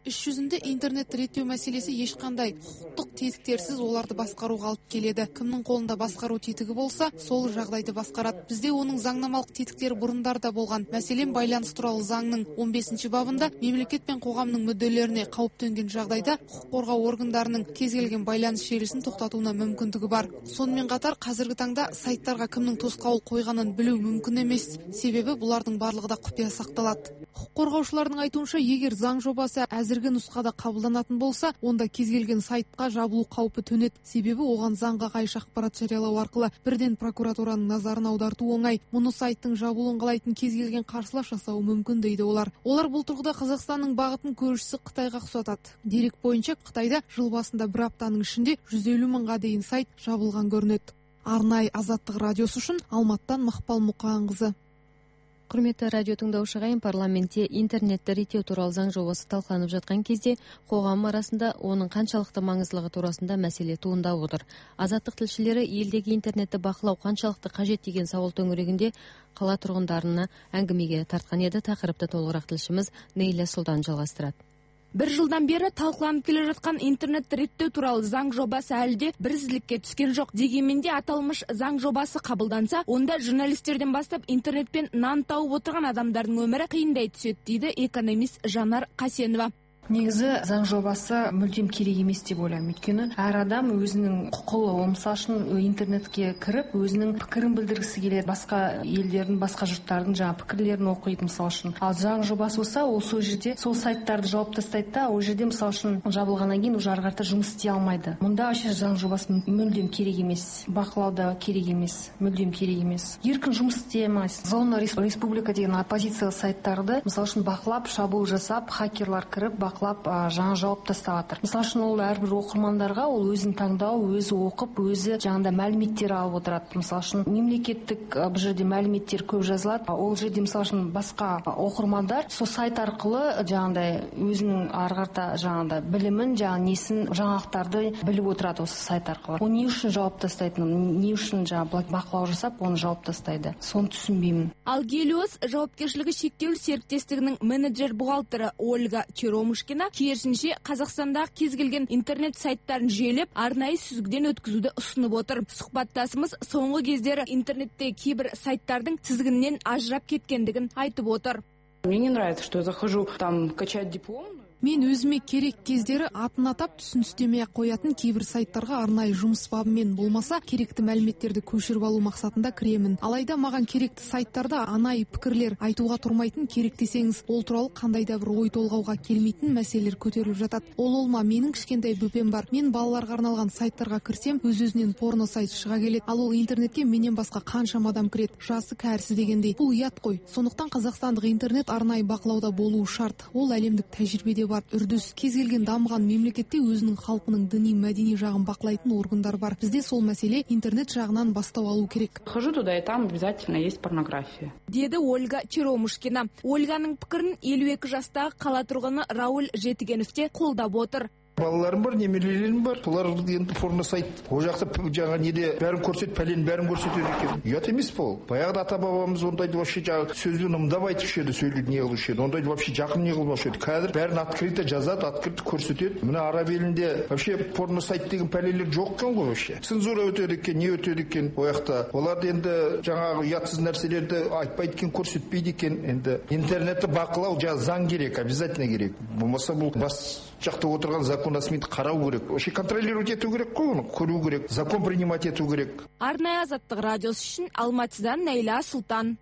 Іс жүзінде интернет реттеу мәселесі ешқандай құқықтық тетіктерсіз оларды басқаруға алып келеді. Кімнің қолында басқару тетігі болса, сол жағдайды басқарады. Бізде оның заңнамалық тетіктері бұрындарда болған. Мәселен, байланыс туралы заңның он бесінші бабында мемлекет пен қоғамның мүдделеріне қауіп төнген жағдайда құқық қорғау органдарының кез келген байланыс желісін тоқтатуына мүмкіндігі бар. Сонымен қатар, қазіргі таңда сайттарға кімнің тосқауыл қойғанын білу мүмкін емес, себебі бұлардың барлығы да құпия сақталады. Құқық қорғаушылардың айтуынша, егер заң жобасы әзіргі нұсқада қабылданатын болса, онда кез келген сайтқа жабылу қаупі төнеді, себебі оған заңға қайшы ақпарат жариялау арқылы бірден прокуратураның назарын аударту оңай. Мұны сайттың жабылуын қалайтын кез келген қарсылас жасауы мүмкін дейді олар. Олар бұл тұрғыда Қазақстанның бағытын көршісі Қытайға ұқсатады. Дерек бойынша Қытайда жыл басында бір аптаның ішінде жүз елу мыңға дейін сайт жабылған көрінеді. Арнайы Азаттық радиосы үшін Алматтан Мақпал Мұқанқызы. Құрметті радио тыңдаушы ағайын, парламентте интернетті реттеу туралы заң жобасы талқыланып жатқан кезде қоғам арасында оның қаншалықты маңыздылығы турасында мәселе туындап отыр. Азаттық тілшілері елдегі интернетті бақылау қаншалықты қажет деген сауал төңірегінде қала тұрғындарына әңгімеге тартқан еді. Тақырыпты толығырақ тілшіміз Нейля Сұлтан жалғастырады. Бір жылдан бері талқыланып келе жатқан интернетті реттеу туралы заң жобасы әлі де бірізділікке түскен жоқ. Дегенмен де аталмыш заң жобасы қабылданса, онда журналистерден бастап интернетпен нан тауып отырған адамдардың өмірі қиындай түседі, дейді экономист Жанар Қасенова. Негізі заң жобасы мүлдем керек емес деп ойлаймын. Өйткені әр адам өзінің құқылы, мысалы үшін интернетке кіріп, өзінің пікірін білдіргісі келеді, басқа елдердің, басқа жұрттардың жаңа пікірлерін оқиды, мысалы үшін. Ал заң жобасы болса, ол сол жерде сол сайттарды жауып тастайды да, ол жерде мысалы үшін жабылғаннан кейін уже ары қарата жұмыс істей алмайды. Мұнда вообще заң жобасы мүлдем керек емес, бақылауда керек емес, мүлдем керек емес. Еркін жұмыс істей алмайсыз. Зона республика деген оппозициялық сайттарды мысалы үшін бақылап, шабуыл жасап, хакерлар кіріп, бақылап жаңа жауып тастап жатыр. Мысалы үшін ол әрбір оқырмандарға ол өзін таңдау, өзі оқып, өзі жаңағыда мәліметтер алып отырады. Мысалы үшін мемлекеттік бұл жерде мәліметтер көп жазылады. Ол жерде мысалы үшін басқа оқырмандар сол сайт арқылы жаңағыдай өзінің ары қарата жаңағыда білімін, жаңа несін, жаңалықтарды біліп отырады осы сайт арқылы. Ол не үшін жауып тастайды, не үшін жаңа бақылау жасап, оны жауып тастайды. Соны түсінбеймін. Ал Гелиос жауапкершілігі шектеулі серіктестігінің менеджер бухгалтері Ольга Черемушкина керісінше Қазақстандағы кез келген интернет сайттарын жүйелеп, арнайы сүзгіден өткізуді ұсынып отыр. Сұхбаттасымыз соңғы кездері интернетте кейбір сайттардың тізгінінен ажырап кеткендігін айтып отыр. Мне не нравится, что я захожу там качать диплом. Мен өзіме керек кездері атын атап түсіністеме қоятын кейбір сайттарға арнайы жұмыс бабымен болмаса керекті мәліметтерді көшіріп алу мақсатында кіремін. Алайда маған керекті сайттарда анайы пікірлер айтуға тұрмайтын, керек десеңіз ол туралы қандай да бір ой толғауға келмейтін мәселелер көтеріліп жатады. Ол олма, менің кішкентай бөпем бар. Мен балаларға арналған сайттарға кірсем, өз-өзінен порно сайт шыға келеді. Ал ол интернетке менен басқа қаншама адам кіреді, жасы кәрісі дегендей. Бұл ұят қой. Сондықтан қазақстандық интернет арнайы бақылауда болуы шарт. Ол әлемдік тәжірибеде бар. Үрдіс, кез келген дамыған мемлекетте өзінің халқының діни мәдени жағын бақылайтын органдар бар. Бізде сол мәселе интернет жағынан бастау алу керек. Хожу туда, и там обязательно есть порнография. Деді Ольга Черемушкина. Ольганың пікірін елу екі жастағы қала тұрғыны Рауль Жетігенов те қолдап отыр. Балаларым бар, немерелерім бар. Солар енді порно сайт. Ол жақта жаңа неде бәрін көрсетіп, пәлен бәрін көрсетеді екен. Ұят емес бұл. Баяғыда ата бабамыз ондайды вообще жаңа сөзбен ымдап айтушы еді, сөйлеуді не қылушы еді. Ондайды вообще жақын не қылмаушы еді. Қазір бәрін открыто жазады, открыто көрсетеді. Мына араб елінде вообще порно сайт деген пәлелер жоқ екен ғой вообще. Цензура өтеді екен, не өтеді екен ол жақта. Оларды енді жаңағы ұятсыз нәрселерді айтпайды екен, көрсетпейді екен. Енді интернетті бақылау жаңа заң керек, обязательно керек. Болмаса бұл бас жақта отырған закон осымен қарау керек. Вообще контролировать ету керек қой, оны көру керек, закон принимать ету керек. Арнайы Азаттық радиосы үшін Алматыдан Нейля Сұлтан.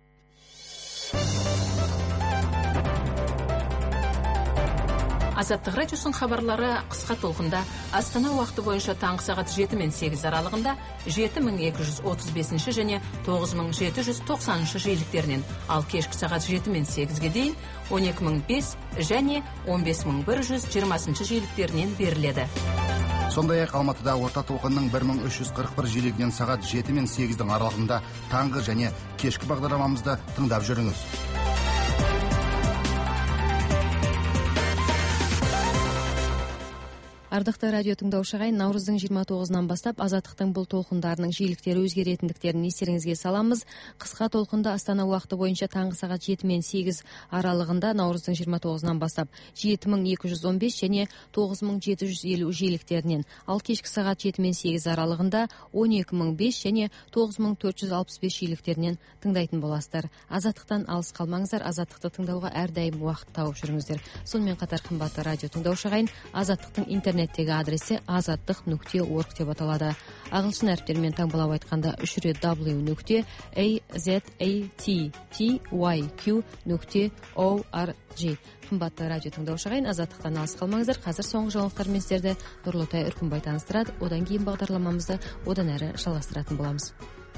Азаттық радиосының хабарлары қысқа толқында Астана уақыты бойынша таңғы сағат жеті мен сегіз аралығында жеті мың екі жүз отыз бесінші және тоғыз мың жеті жүз тоқсаныншы жиіліктерінен, ал кешкі сағат жеті мен сегізге дейін он екі мың бес және он бес мың бір жүз жиырмасыншы жиіліктерінен беріледі. Сондай-ақ Алматыда орта толқынның бір мың үш жүз қырық бір жиілігінен сағат жеті мен сегіздің аралығында таңғы және кешкі бағдарламамызды тыңдап жүріңіз. Ардықты радио тыңдаушы ағайын, наурыздың жыйырма тогузунан бастап азаттықтың бұл толқындарының жиіліктері өзгеретіндіктерін естеріңізге саламыз. Қысқа толқында Астана уақыты бойынша таңғы сағат жеті мен сегіз аралығында наурыздың жыйырма тогузунан бастап жети мың эки жүз он беш және тогуз мың жети жүз элүү жиіліктерінен, ал кешкі сағат жети мен сегиз аралығында он эки мың беш және тогуз мың төрт жүз алпыс беш жиіліктерінен тыңдайтын боласыздар. Азаттықтан алыс қалмаңыздар, азаттықты тыңдауға әрдайым уақыт тауып жүріңіздер. Сонымен қатар қымбатты радио тыңдаушы ағайын, азаттықтың интернеттегі адресі азаттық нүкте орг деп аталады. Ағылшын әріптерімен таңбалап айтқанда үш рет w нүкте azattyq нүкте org. Қымбатты радио тыңдаушы ағайын, азаттықтан алыс қалмаңыздар. Қазір соңғы жаңалықтармен сіздерді Нұрлытай Үркімбай таныстырады. Одан кейін бағдарламамызды одан әрі жалғастыратын боламыз.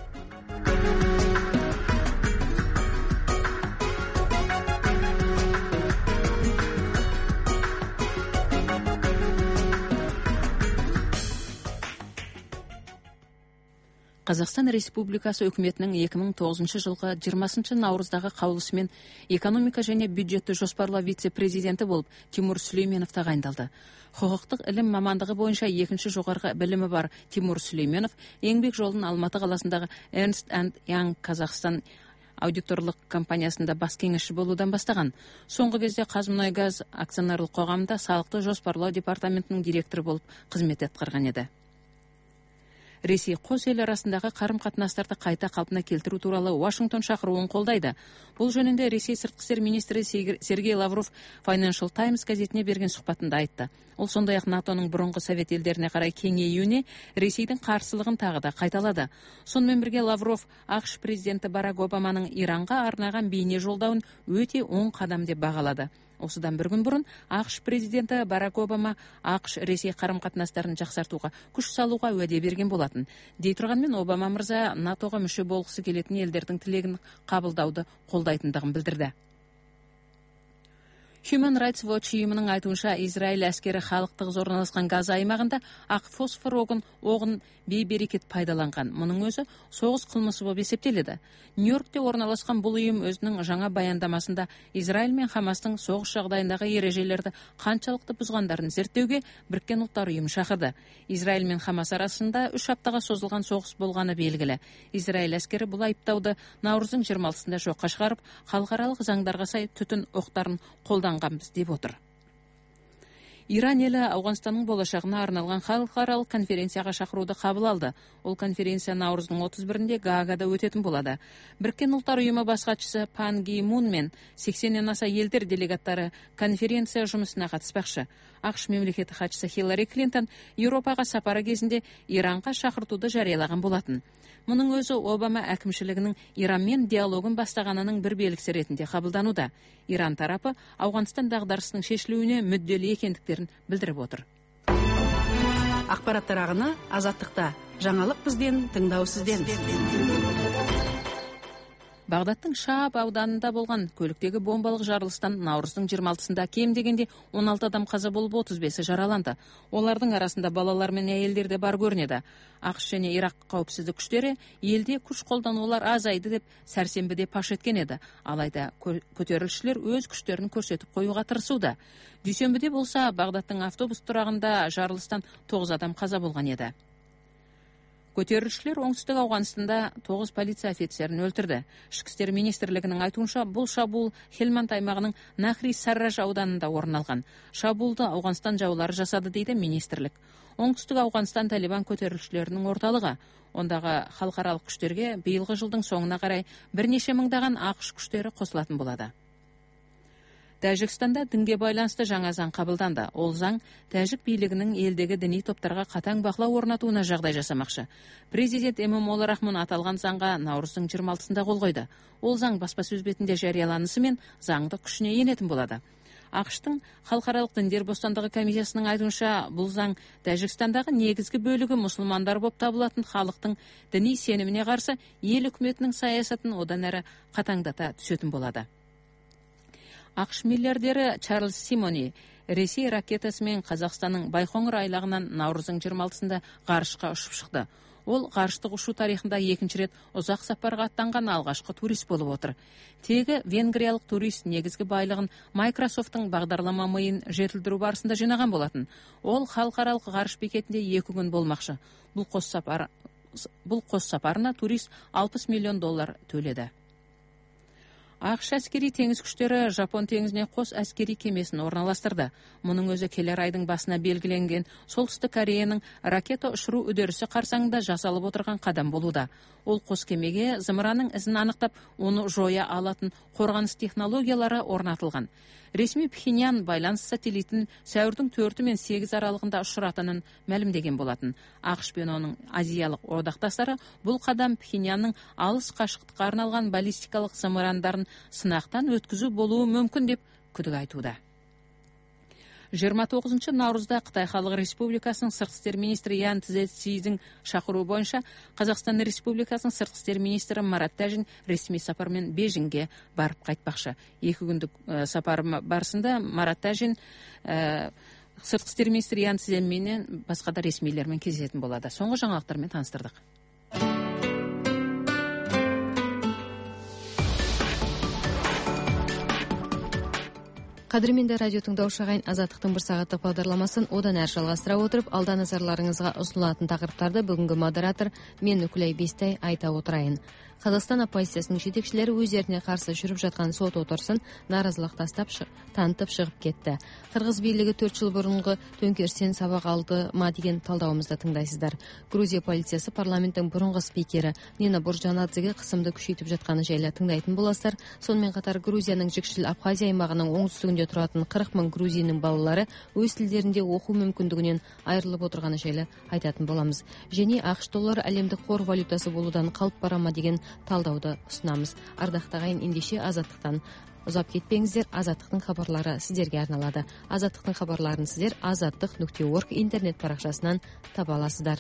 Қазақстан Республикасы үкіметінің екі мың тоғызыншы жылғы жиырмасыншы наурыздағы қаулысымен экономика және бюджетті жоспарлау вице-президенті болып Тимур Сүлейменов тағайындалды. Құқықтық ілім мамандығы бойынша екінші жоғарғы білімі бар Тимур Сүлейменов еңбек жолын Алматы қаласындағы Ernst энд Young Қазақстан аудиторлық компаниясында бас кеңесші болудан бастаған. Соңғы кезде Қазмұнайгаз акционерлік қоғамында салықты жоспарлау департаментінің директоры болып қызмет атқарған еді. Ресей қос ел арасындағы қарым-қатынастарды қайта қалпына келтіру туралы Вашингтон шақыруын қолдайды. Бұл жөнінде Ресей сыртқы істер министрі Сергей Лавров Financial Times газетіне берген сұхбатында айтты. Ол сондай-ақ НАТОның бұрынғы совет елдеріне қарай кеңеюіне Ресейдің қарсылығын тағы да қайталады. Сонымен бірге Лавров ақш президенті Барак Обаманың Иранға арнаған бейне жолдауын өте оң қадам деп бағалады. Осыдан бір күн бұрын ақш президенті Барак Обама ақш Ресей қарым-қатынастарын жақсартуға күш салуға уәде берген болатын. Дей тұрғанмен Обама мырза НАТОға мүше болғысы келетін елдердің тілегін қабылдауды қолдайтындығын білдірді. Human Rights Watch ұйымының айтуынша, Израиль әскері халықтық орналасқан Газа аймағында ақ фосфор оғын, оғын бейберекет пайдаланған. Мұның өзі соғыс қылмысы болып есептеледі. Нью-Йоркте орналасқан бұл ұйым өзінің жаңа баяндамасында Израиль мен Хамастың соғыс жағдайындағы ережелерді қаншалықты бұзғандарын зерттеуге Біріккен ұлттар ұйымы шақырды. Израиль мен Хамас арасында үш аптаға созылған соғыс болғаны белгілі. Израиль әскері бұл айыптауды наурыздың жиырма алтысында жоққа шығарып, халықаралық заңдарға сай түтін оқтарын қолданғанбыз деп отыр. Иран елі Ауғанстанның болашағына арналған халықаралық конференцияға шақыруды қабыл алды. Ол конференция наурыздың отыз бірінде Гаагада өтетін болады. Біріккен ұлттар ұйымы бас хатшысы Пан Ги Мун мен сексеннен аса елдер делегаттары конференция жұмысына қатыспақшы. ақш мемлекеті хатшысы Хиллари Клинтон Еуропаға сапары кезінде Иранға шақыртуды жариялаған болатын. Мұның өзі Обама әкімшілігінің Иранмен диалогын бастағанының бір белгісі ретінде қабылдануда. Иран тарапы Ауғанстан дағдарысының шешілуіне мүдделі екендіктерін білдіріп отыр. Ақпараттар ағыны азаттықта. Жаңалық бізден, тыңдау сізден. Бағдаттың Шааб ауданында болған көліктегі бомбалық жарылыстан наурыздың жиырма алтысында кем дегенде он алты адам қаза болып отыз бесі жараланды. Олардың арасында балалар мен әйелдер де бар көрінеді. ақш және Ирақ қауіпсіздік күштері елде күш қолданулар азайды деп сәрсенбіде паш еткен еді. Алайда көтерілісшілер өз күштерін көрсетіп қоюға тырысуда. Дүйсенбіде болса Бағдаттың автобус тұрағында жарылыстан тоғыз адам қаза болған еді. Көтерілісшілер оңтүстік Ауғанстанда тоғыз полиция офицерін өлтірді. Ішкі істер министрлігінің айтуынша, бұл шабуыл Хелманд аймағының Нахри Сарраж ауданында орын алған. Шабуылды Ауғанстан жаулары жасады дейді министрлік. Оңтүстік Ауғанстан Талибан көтерілісшілерінің орталығы. Ондағы халықаралық күштерге биылғы жылдың соңына қарай бірнеше мыңдаған ақш күштері қосылатын болады. Тәжікстанда дінге байланысты жаңа заң қабылданды. Ол заң тәжік билігінің елдегі діни топтарға қатаң бақылау орнатуына жағдай жасамақшы. Президент Эмомали Рахмон аталған заңға наурыздың жиырма алтысында қол қойды. Ол заң баспасөз бетінде жарияланысымен заңды күшіне енетін болады. ақштың халықаралық діндер бостандығы комиссиясының айтуынша, бұл заң Тәжікстандағы негізгі бөлігі мұсылмандар болып табылатын халықтың діни сеніміне қарсы ел үкіметінің саясатын одан әрі қатаңдата түсетін болады. ақш миллиардері Чарльз Симони Ресей ракетасымен Қазақстанның Байқоңыр айлағынан наурыздың жиырма алтысында ғарышқа ұшып шықты. Ол ғарыштық ұшу тарихында екінші рет ұзақ сапарға аттанған алғашқы турист болып отыр. Тегі венгриялық турист негізгі байлығын Microsoft'ың бағдарлама миын жетілдіру барысында жинаған болатын. Ол халықаралық ғарыш бекетінде екі күн болмақшы. Бұл қос сапар, бұл қос сапарына турист алпыс миллион доллар төледі. ақш әскери теңіз күштері Жапон теңізіне қос әскери кемесін орналастырды. Мұның өзі келер айдың басына белгіленген Солтүстік Кореяның ракета ұшыру үдерісі қарсаңында жасалып отырған қадам болуда. Ол қос кемеге зымыранның ізін анықтап, оны жоя алатын қорғаныс технологиялары орнатылған. Ресми Пхеньян байланыс сателлитін сәуірдің төрті мен сегіз аралығында ұшыратынын мәлімдеген болатын. ақш пен оның азиялық одақтастары бұл қадам Пхеньянның алыс қашықтыққа арналған баллистикалық зымырандарын сынақтан өткізу болуы мүмкін деп күдік айтуда. жиырма тоғызыншы наурызда Қытай Халық Республикасының сыртқы істер министрі Ян Цзэцзидің шақыруы бойынша Қазақстан Республикасының сыртқы істер министрі Марат Тәжин ресми сапармен Бейжіңге барып қайтпақшы. Екі күндік ә, сапар барысында Марат Тәжин ә, сыртқы істер министрі Ян Цзэцзимен басқа да ресмилермен кездесетін болады. Соңғы жаңалықтармен таныстырдық. Қадірменді радио тыңдаушы ағайын, Азаттықтың бір сағаттық бағдарламасын одан әрі жалғастыра отырып, алда назарларыңызға ұсынылатын тақырыптарды бүгінгі модератор мен Нүкілай Бестай айта отырайын. Қазақстан оппозициясының жетекшілері өздеріне қарсы жүріп жатқан сот отырысын наразылық тастап танытып шығып кетті. Қырғыз билігі төрт жыл бұрынғы төңкерістен сабақ алды ма деген талдауымызды тыңдайсыздар. Грузия полициясы парламенттің бұрынғы спикері Нина Буржанадзеге қысымды күшейтіп жатқаны жайлы тыңдайтын боласыздар. Сонымен қатар Грузияның жікшіл Абхазия аймағының оңтүстігінде тұратын қырық мың грузиннің балалары өз тілдерінде оқу мүмкіндігінен айырылып отырғаны жайлы айтатын боламыз. Және ақш доллары әлемдік қор валютасы болудан қалып бара ма деген талдауды ұсынамыз. Ардақты ағайын, ендеше Азаттықтан ұзап кетпеңіздер. Азаттықтың хабарлары сіздерге арналады. Азаттықтың хабарларын сіздер азаттық нүкте орг интернет парақшасынан таба аласыздар.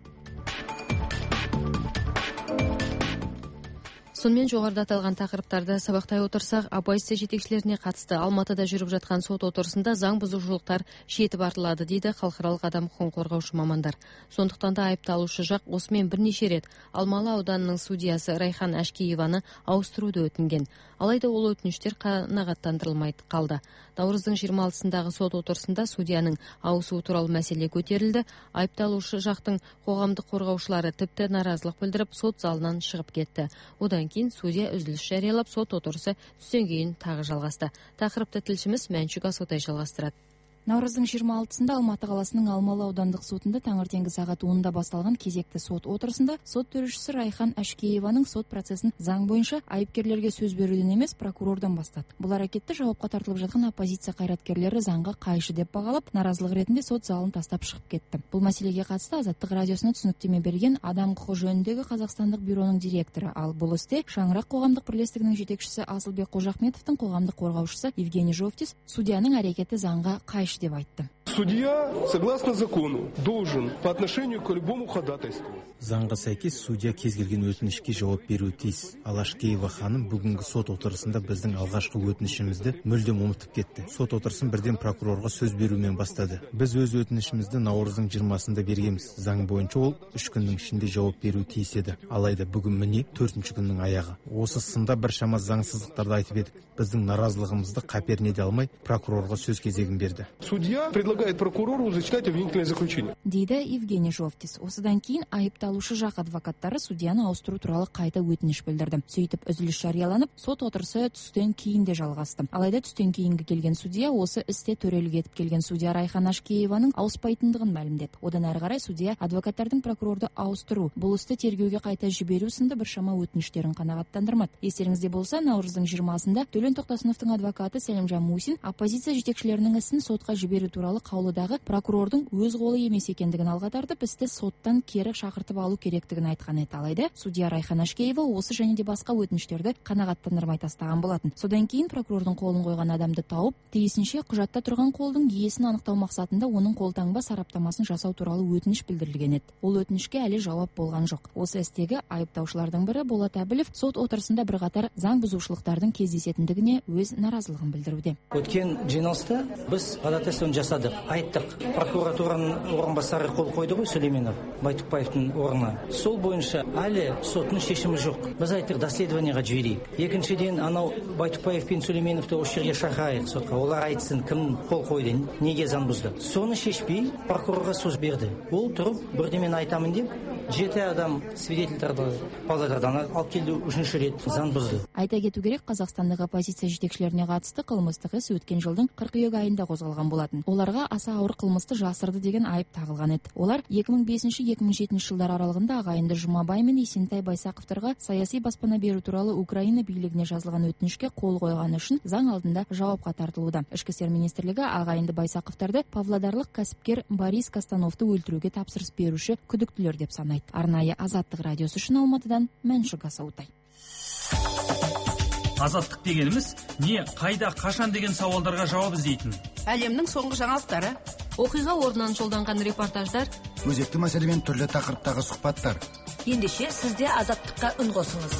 Сонымен жоғарыда аталған тақырыптарды сабақтай отырсақ, оппозиция жетекшілеріне қатысты Алматыда жүріп жатқан сот отырысында заң бұзушылықтар жетіп артылады дейді халықаралық адам құқығын қорғаушы мамандар. Сондықтан да айыпталушы жақ осымен бірнеше рет Алмалы ауданының судьясы Райхан Ашкееваны ауыстыруды өтінген. Алайда ол өтініштер қанағаттандырылмай қалды. Наурыздың жиырма алтысындағы сот отырысында судьяның ауысуы туралы мәселе көтерілді. Айыпталушы жақтың қоғамдық қорғаушылары тіпті наразылық білдіріп сот залынан шығып кетті. Одан кейін судья үзіліс жариялап сот отырысы түстен кейін тағы жалғасты. Тақырыпты тілшіміз Мәншүк Асотай жалғастырады. Наурыздың жиырма алтысында Алматы қаласының Алмалы аудандық сотында таңертеңгі сағат онда басталған кезекті сот отырысында сот төрағасы Райхан Ашкееваның сот процесін заң бойынша айыпкерлерге сөз беруден емес прокурордан бастады. Бұл әрекетті жауапқа тартылып жатқан оппозиция қайраткерлері заңға қайшы деп бағалап, наразылық ретінде сот залын тастап шығып кетті. Бұл мәселеге қатысты Азаттық радиосына түсініктеме берген адам құқы жөніндегі Қазақстандық бюроның директоры, ал бұл істе Шаңырақ қоғамдық бірлестігінің жетекшісі Асылбек Қожахметовтың қоғамдық қорғаушысы Евгений Жовтис судьяның әрекеті заңға қайшы деп айтты. Судья, согласно закону, должен по отношению к любому ходатайству. Заңға сәйкес судья кез келген өтінішке жауап беруі тиіс. Ал Ашкеева ханым бүгінгі сот отырысында біздің алғашқы өтінішімізді мүлдем ұмытып кетті. Сот отырысын бірден прокурорға сөз берумен бастады. Біз өз өтінішімізді наурыздың жиырмасында бергенбіз. Заң бойынша ол үш күннің ішінде жауап беруі тиіс еді. Алайда бүгін міне төртінші күннің аяғы. Осы сында біршама заңсыздықтарды айтып едік. Біздің наразылығымызды қаперіне де алмай прокурорға сөз кезегін берді. Судья предлагает прокурору зачитать обвинительное заключение. Дейді Евгений Жовтис. Осыдан кейін айыпталушы жақ адвокаттары судьяны ауыстыру туралы қайта өтініш білдірді. Сөйтіп үзіліс жарияланып, сот отырысы түстен кейін де жалғасты. Алайда түстен кейінгі келген судья осы істе төрелік етіп келген судья Райхан Ашкееваның ауыспайтындығын мәлімдеді. Одан әрі қарай судья адвокаттардың прокурорды ауыстыру, бұл істі тергеуге қайта жіберу сынды біршама өтініштерін қанағаттандырмады. Естеріңізде болса, наурыздың жиырмасында Төлен Тоқтасыновтың адвокаты Сәлімжан Мусин оппозиция жетекшілерінің ісін сотқа жіберу туралы қаулыдағы прокурордың өз қолы емес екендігін алға тартып, істі соттан кері шақыртып алу керектігін айтқан еді. Алайда судья Райхан Ашкеева осы және де басқа өтініштерді қанағаттандырмай тастаған болатын. Содан кейін прокурордың қолын қойған адамды тауып, тиісінше құжатта тұрған қолдың иесін анықтау мақсатында оның қолтаңба сараптамасын жасау туралы өтініш білдірілген еді. Ол өтінішке әлі жауап болған жоқ. Осы істегі айыптаушылардың бірі Болат Әбілов сот отырысында бірқатар заң бұзушылықтардың кездесетіндігіне өз наразылығын білдіруде. Өткен жиналыста біз ходатайствоны жасадық. айттық. Прокуратураның орынбасары қол қойды ғой, Сүлейменов Байтукбаевтың орнына. Сол бойынша әлі соттың шешімі жоқ. Біз айттық, доследованияға жіберейік. Екіншіден, анау Байтукбаев пен Сүлейменовті осы жерге шақырайық сотқа. Олар айтсын, кім қол қойды, неге заң бұзды. Соны шешпей прокурорға сөз берді. Ол тұрып, бірде мен айтамын деп, жеті адам свидетельдерді Павлодардан алып келді, үшінші рет заң бұзды. Айта кету керек, Қазақстандағы оппозиция жетекшілеріне қатысты қылмыстық іс өткен жылдың қыркүйек айында қозғалған болатын. Оларға аса ауыр қылмысты жасырды деген айып тағылған еді. Олар екі мың бесінші - екі мың жетінші жылдар аралығында ағайынды Жұмабай мен Есентай Байсақовтарға саяси баспана беру туралы Украина билігіне жазылған өтінішке қол қойғаны үшін заң алдында жауапқа тартылуда. Ішкі істер министрлігі ағайынды Байсақовтарды павлодарлық кәсіпкер Борис Костановты өлтіруге тапсырыс беруші күдіктілер деп санайды. Арнайы Азаттық радиосы үшін Алматыдан Мәншүк Асаутай. Азаттық дегеніміз не, қайда, қашан деген сауалдарға жауап іздейтін. Әлемнің соңғы жаңалықтары, оқиға орнынан жолданған репортаждар, өзекті мәселемен түрлі тақырыптағы сұхбаттар. Ендеше сізде Азаттыққа үн қосыңыз.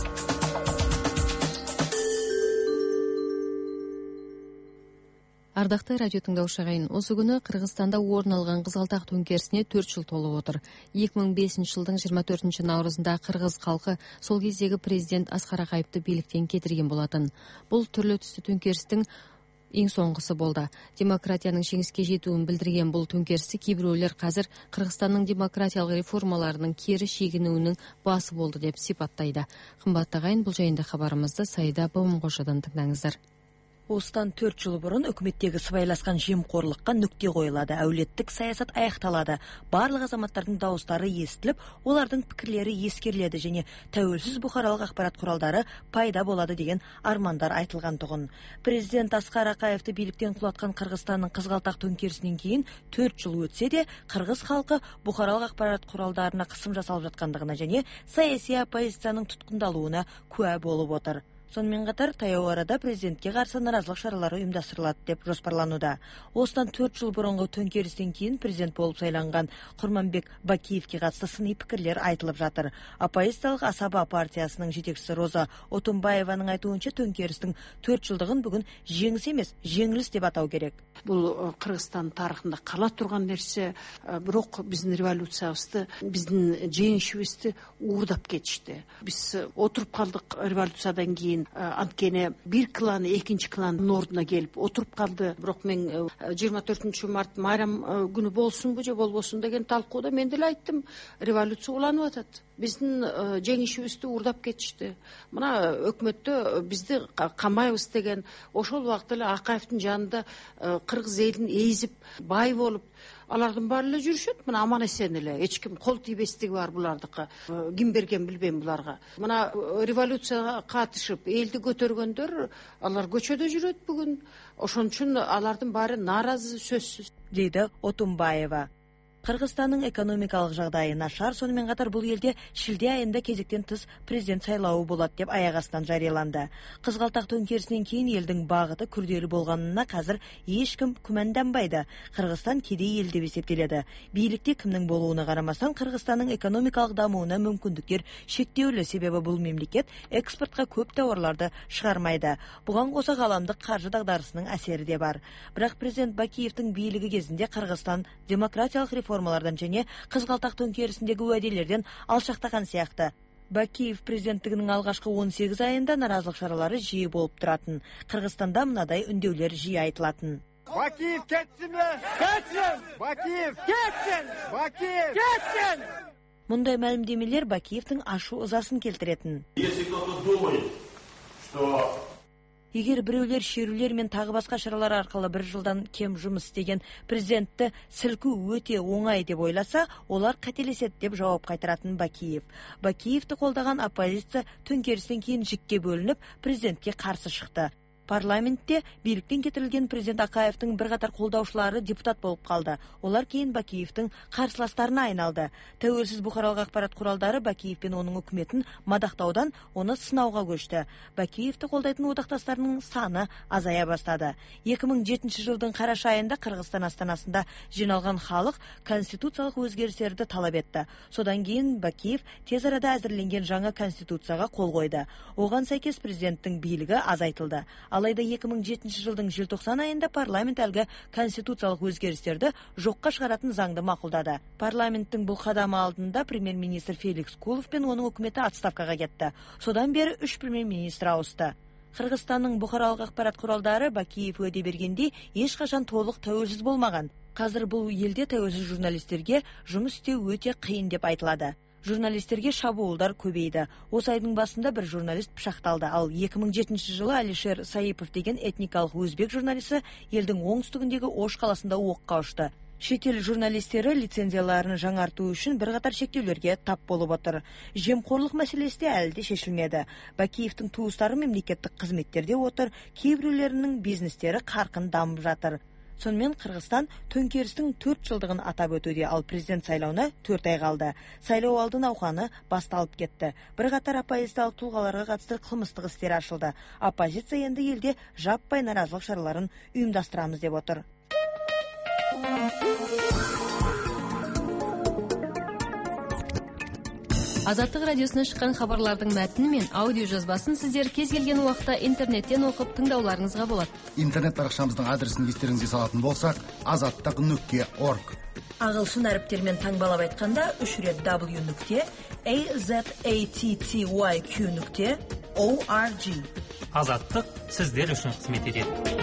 Ардақты радио тыңдаушы ағайын, осы күні Қырғызстанда орын алған қызғалдақ төңкерісіне төрт жыл толып отыр. екі мың бесінші жылдың жиырма төртінші наурызында қырғыз халқы сол кездегі президент Асқар Акаевты биліктен кетірген болатын. Бұл түрлі түсті төңкерістің ең соңғысы болды. Демократияның жеңіске жетуін білдірген бұл төңкерісті кейбіреулер қазір Қырғызстанның демократиялық реформаларының кері шегінуінің басы болды деп сипаттайды. Қымбатты ағайын, бұл жайында хабарымызды Сайда Бауымқожадан тыңдаңыздар. Осыдан төрт жыл бұрын үкіметтегі сыбайласқан жемқорлыққа нүкте қойылады, әулеттік саясат аяқталады. Барлық азаматтардың дауыстары естіліп, олардың пікірлері ескеріледі және тәуелсіз бұқаралық ақпарат құралдары пайда болады деген армандар айтылған тұғын. Президент Асқар Акаевты биліктен құлатқан Қырғызстанның қызғалдақ төңкерісінен кейін төрт жыл өтсе де, қырғыз халқы бұқаралық ақпарат құралдарына қысым жасалып жатқандығына және саяси оппозицияның тұтқындалуына куә болып отыр. Сонымен қатар, таяу арада президентке қарсы наразылық шаралары ұйымдастырылады деп жоспарлануда. Осыдан төрт жыл бұрынғы төңкерістен кейін президент болып сайланған Құрманбек Бакиевке қатысты сыни пікірлер айтылып жатыр. Оппозициялық Асаба партиясының жетекшісі Роза Отунбаеваның айтуынша, төңкерістің төрт жылдығын бүгін жеңіс емес, жеңіліс деп атау керек. Бұл Қырғызстан тарихында қала тұрған нәрсе, бірақ біздің революциябызды, біздің жеңішімізді уырдап кетішті. Біз отырып қалдық революциядан кейін, анткени бир клан экинчи кландын ордуна келип отуруп калды. Бирок мен жыйырма төртүнчү март майрам күнү болсунбу же болбосун деген талкууда мен деле айттым, революция уланып атат. Биздин жеңишибизди уурдап кетишти. Мына өкмөттө бизди камайбыз деген, ошол убакта эле Акаевдин жанында кыргыз элин эзип, бай болуп, алардын баары эле жүрүшөт. Мына аман эсен эле, эч ким кол тийбестиги бар булардыкы. Ким берген билбейм буларга. Мына революцияга катышып, элди көтөргөндөр, алар көчөдө жүрөт бүгүн. Ошон үчүн алардын баары нааразы, сөзсүз, дейди Отунбаева. Қырғызстанның экономикалық жағдайы нашар, сонымен қатар бұл елде шілде айында кезектен тыс президент сайлауы болады деп аяқ астынан жарияланды. Қызғалдақ төңкерісінен кейін елдің бағыты күрделі болғанына қазір ешкім күмәнданбайды. Қырғызстан кедей ел деп есептеледі. Билікте кімнің болуына қарамастан, Қырғызстанның экономикалық дамуына мүмкіндіктер шектеулі, себебі бұл мемлекет экспортқа көп тауарларды шығармайды. Бұған қоса ғаламдық қаржы дағдарысының әсері де бар. Бірақ президент Бакиевтің билігі кезінде Қырғызстан демократиялық реформалардан және қызғалдақ төңкерісіндегі уәделерден алшақтаған сияқты. Бакиев президенттігінің алғашқы он сегіз айында наразылық шаралары жиі болып тұратын. Қырғызстанда мынадай үндеулер жиі айтылатын. Бакиев кетсін бе? Кетсін! Бакиев кетсін! Бакиев кетсін! Мұндай мәлімдемелер Бакиевтің ашу ызасын келтіретін. Если кто-то думает, что Егер біреулер шерулер мен тағы басқа шаралар арқылы бір жылдан кем жұмыс істеген президентті сілку өте оңай деп ойласа, олар қателеседі деп жауап қайтаратын Бакиев. Бакиевті қолдаған оппозиция төңкерістен кейін жікке бөлініп, президентке қарсы шықты. Парламентте биліктен кетірілген президент Акаевтың бірқатар қолдаушылары депутат болып қалды. Олар кейін Бакиевтің қарсыластарына айналды. Тәуелсіз бұқаралық ақпарат құралдары Бакиев пен оның үкіметін мадақтаудан оны сынауға көшті. Бакиевті қолдайтын одақтастарының саны азая бастады. екі мың жетінші жылдың қараша айында Қырғызстан астанасында жиналған халық конституциялық өзгерістерді талап етті. Содан кейін Бакиев тез арада әзірленген жаңа конституцияға қол қойды. Оған сәйкес президенттің билігі азайтылды. Алайда эки миң жетинчи жылдың желтоқсан айында парламент әлгі конституциялық өзгерістерді жоққа шығаратын заңды мақұлдады. Парламенттің бұл қадамы алдында премьер-министр Феликс Кулов пен оның үкіметі отставкаға кетті. Содан бері үш премьер-министр ауысты. Қырғызстанның бұқаралық ақпарат құралдары Бакиев уәде бергендей ешқашан толық тәуелсіз болмаған. Қазір бұл елде тәуелсіз журналистерге жұмыс істеу өте қиын деп айтылады. Журналистерге шабуылдар көбейді. Осы айдың басында бір журналист пышақталды. Ал эки миң жетинчи жылы Алишер Саипов деген этникалық өзбек журналисі елдің оңтүстігіндегі Ош қаласында оққа ұшты. Шетел журналистері лицензияларын жаңарту үшін бірқатар шектеулерге тап болып отыр. Жемқорлық мәселесі де әлі де шешілмеді. Бакиевтің туыстары мемлекеттік қызметтерде отыр, кейбіреулерінің бизнестері қарқын дамып жатыр. Сонымен Қырғызстан төңкерістің төрт жылдығын атап өтуде, ал президент сайлауына төрт ай қалды. Сайлау алды науқаны басталып кетті. Бірқатар оппозициялық тұлғаларға қатысты қылмыстық істер ашылды. Оппозиция енді елде жаппай наразылық шараларын ұйымдастырамыз деп отыр. Азаттық радиосына шыққан хабарлардың мәтіні мен аудио жазбасын сіздер кез келген уақытта интернеттен оқып тыңдауларыңызға болады. Интернет парақшамыздың адресін естеріңізге салатын болсақ, азаттық нүкте орг. Ағылшын әріптермен таңбалап айтқанда үш рет w нүкте azattyq нүкте org. Азаттық сіздер үшін қызмет етеді.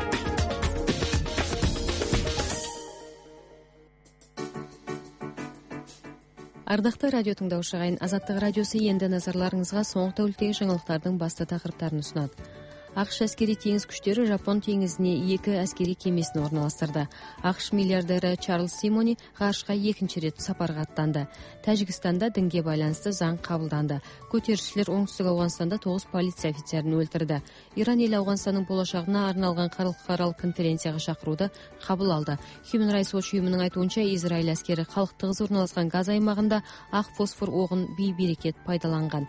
Ардақты радио тыңдаушы ағайын, Азаттық радиосы енді назарларыңызға соңғы тәуліктегі жаңалықтардың басты тақырыптарын ұсынады. ақш әскери теңіз күштері Жапон теңізіне екі әскери кемесін орналастырды. ақш миллиардері Чарльз Симони ғарышқа екінші рет сапарға аттанды. Тәжікстанда дінге байланысты заң қабылданды. Көтерілісшілер оңтүстік Ауғанстанда тоғыз полиция офицерін өлтірді. Иран елі Ауғанстанның болашағына арналған халықаралық конференцияға шақыруды қабыл алды. Human Rights Watch ұйымының айтуынша, Израиль әскері халық тығыз орналасқан Газ аймағында ақ фосфор оғын бей-берекет пайдаланған.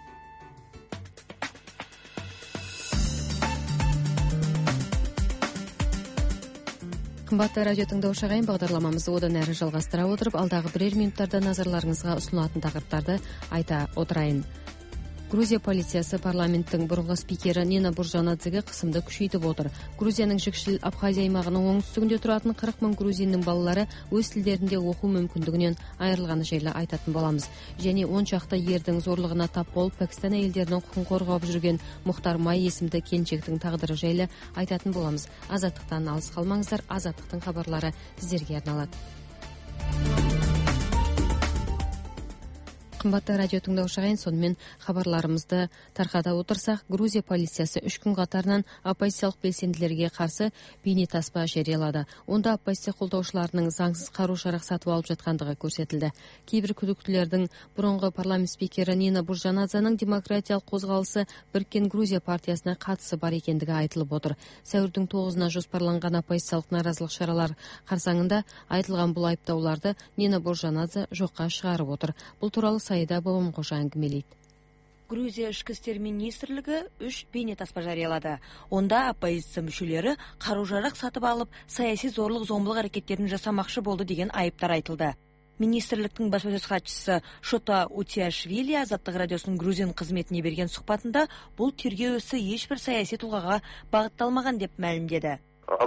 Қымбатты радио тыңдаушы ағайын, бағдарламамызды одан әрі жалғастыра отырып, алдағы бірер минуттарда назарларыңызға ұсынылатын тақырыптарды айта отырайын. Грузия полициясы парламенттің бұрынғы спикері Нина Буржанадзеге қысымды күшейтіп отыр. Грузияның жікшіл Абхазия аймағының оңтүстігінде тұратын қырық мың грузиннің балалары өз тілдерінде оқу мүмкіндігінен айырылғаны жайлы айтатын боламыз. Және он шақты ердің зорлығына тап болып, Пәкістан әйелдерінің құқын қорғап жүрген Мұхтар Май есімді келіншектің тағдыры жайлы айтатын боламыз. Азаттықтан алыс қалмаңыздар, Азаттықтың хабарлары сіздерге арналады. Қымбатты радио тыңдаушы ағайын, сонымен хабарларымызды тарқата отырсақ, Грузия полициясы үш күн қатарынан оппозициялық белсенділерге қарсы бейнетаспа жариялады. Онда оппозиция қолдаушыларының заңсыз қару-жарақ сатып алып жатқандығы көрсетілді. Кейбір күдіктілердің бұрынғы парламент спикері Нина Буржанадзаның демократиялық қозғалысы Біріккен Грузия партиясына қатысы бар екендігі айтылып отыр. Сәуірдің тоғызына жоспарланған оппозициялық наразылық шаралар қарсаңында айтылған бұл айыптауларды Нина Буржанадзе жоққа шығарып отыр. Бұл туралы Сайда Бабам қоша әңгімелейді. Грузия ішкі істер министрлігі үш бейнетаспа жариялады. Онда оппозиция мүшелері қару-жарақ сатып алып, саяси зорлық-зомбылық әрекеттерін жасамақшы болды деген айыптар айтылды. Министрліктің баспасөз хатшысы Шота Утиашвили Азаттық радиосының грузин қызметіне берген сұхбатында бұл тергеу ісі ешбір саяси тұлғаға бағытталмаған деп мәлімдеді.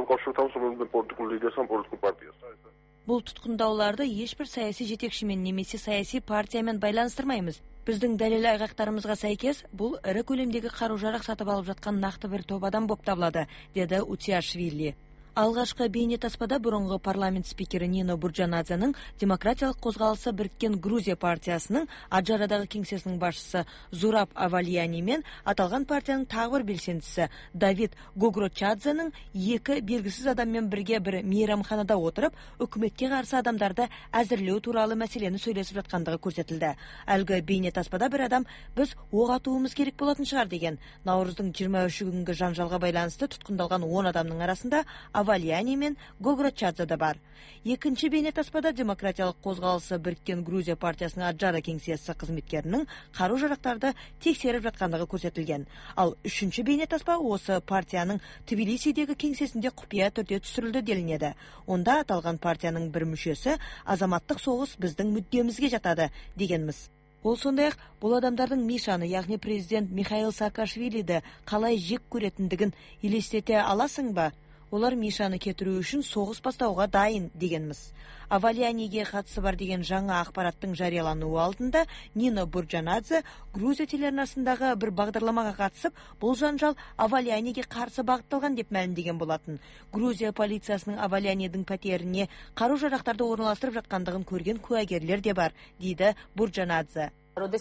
Бұл тұтқындауларды ешбір саяси жетекшімен немесе саяси партиямен байланыстырмаймыз. Біздің дәлел айғақтарымызға сәйкес, бұл ірі көлемдегі қару-жарақ сатып алып жатқан нақты бір топ адам болып табылады, деді Утиашвили. Алғашқы бейнетаспада бұрынғы парламент спикері Нина Буржанадзаның демократиялық қозғалысы Біріккен Грузия партиясының Аджарадағы кеңсесінің басшысы Зураб Авалияни мен аталған партияның тағы бір белсендісі Давид Гогрочадзаның екі белгісіз адаммен бірге бір мейрамханада отырып, үкіметке қарсы адамдарды әзірлеу туралы мәселені сөйлесіп жатқандығы көрсетілді. Әлгі бейнетаспада бір адам біз оқ атуымыз керек болатын шығар деген. Наурыздың жиырма үші күнгі жанжалға байланысты тұтқындалған он адамның арасында Авалияни мен Гогрочадзе да бар. Екінші бейнетаспада демократиялық қозғалысы Біріккен Грузия партиясының Аджара кеңсесі қызметкерінің қару-жарақтарды тексеріп жатқандығы көрсетілген. Ал үшінші бейнетаспа осы партияның Тбилисидегі кеңсесінде құпия түрде түсірілді делінеді. Онда аталған партияның бір мүшесі азаматтық соғыс біздің мүддемізге жатады дегенміз. Ол сондай-ақ бұл адамдардың Мишаны, яғни президент Михаил Саакашвилиді қалай жек көретіндігін елестете аласың ба? Олар Мишаны кетіру үшін соғыс бастауға дайын дегенміз. Авалияниге қатысы бар деген жаңа ақпараттың жариялануы алдында Нина Бурджанадзе Грузия телеарнасындағы бір бағдарламаға қатысып, бұл жанжал Авалияниге қарсы бағытталған деп мәлімдеген болатын. Грузия полициясының Авалиянидың пәтеріне қару-жарақтарды орналастырып жатқандығын көрген куәгерлер де бар, дейді Бурджанадзе.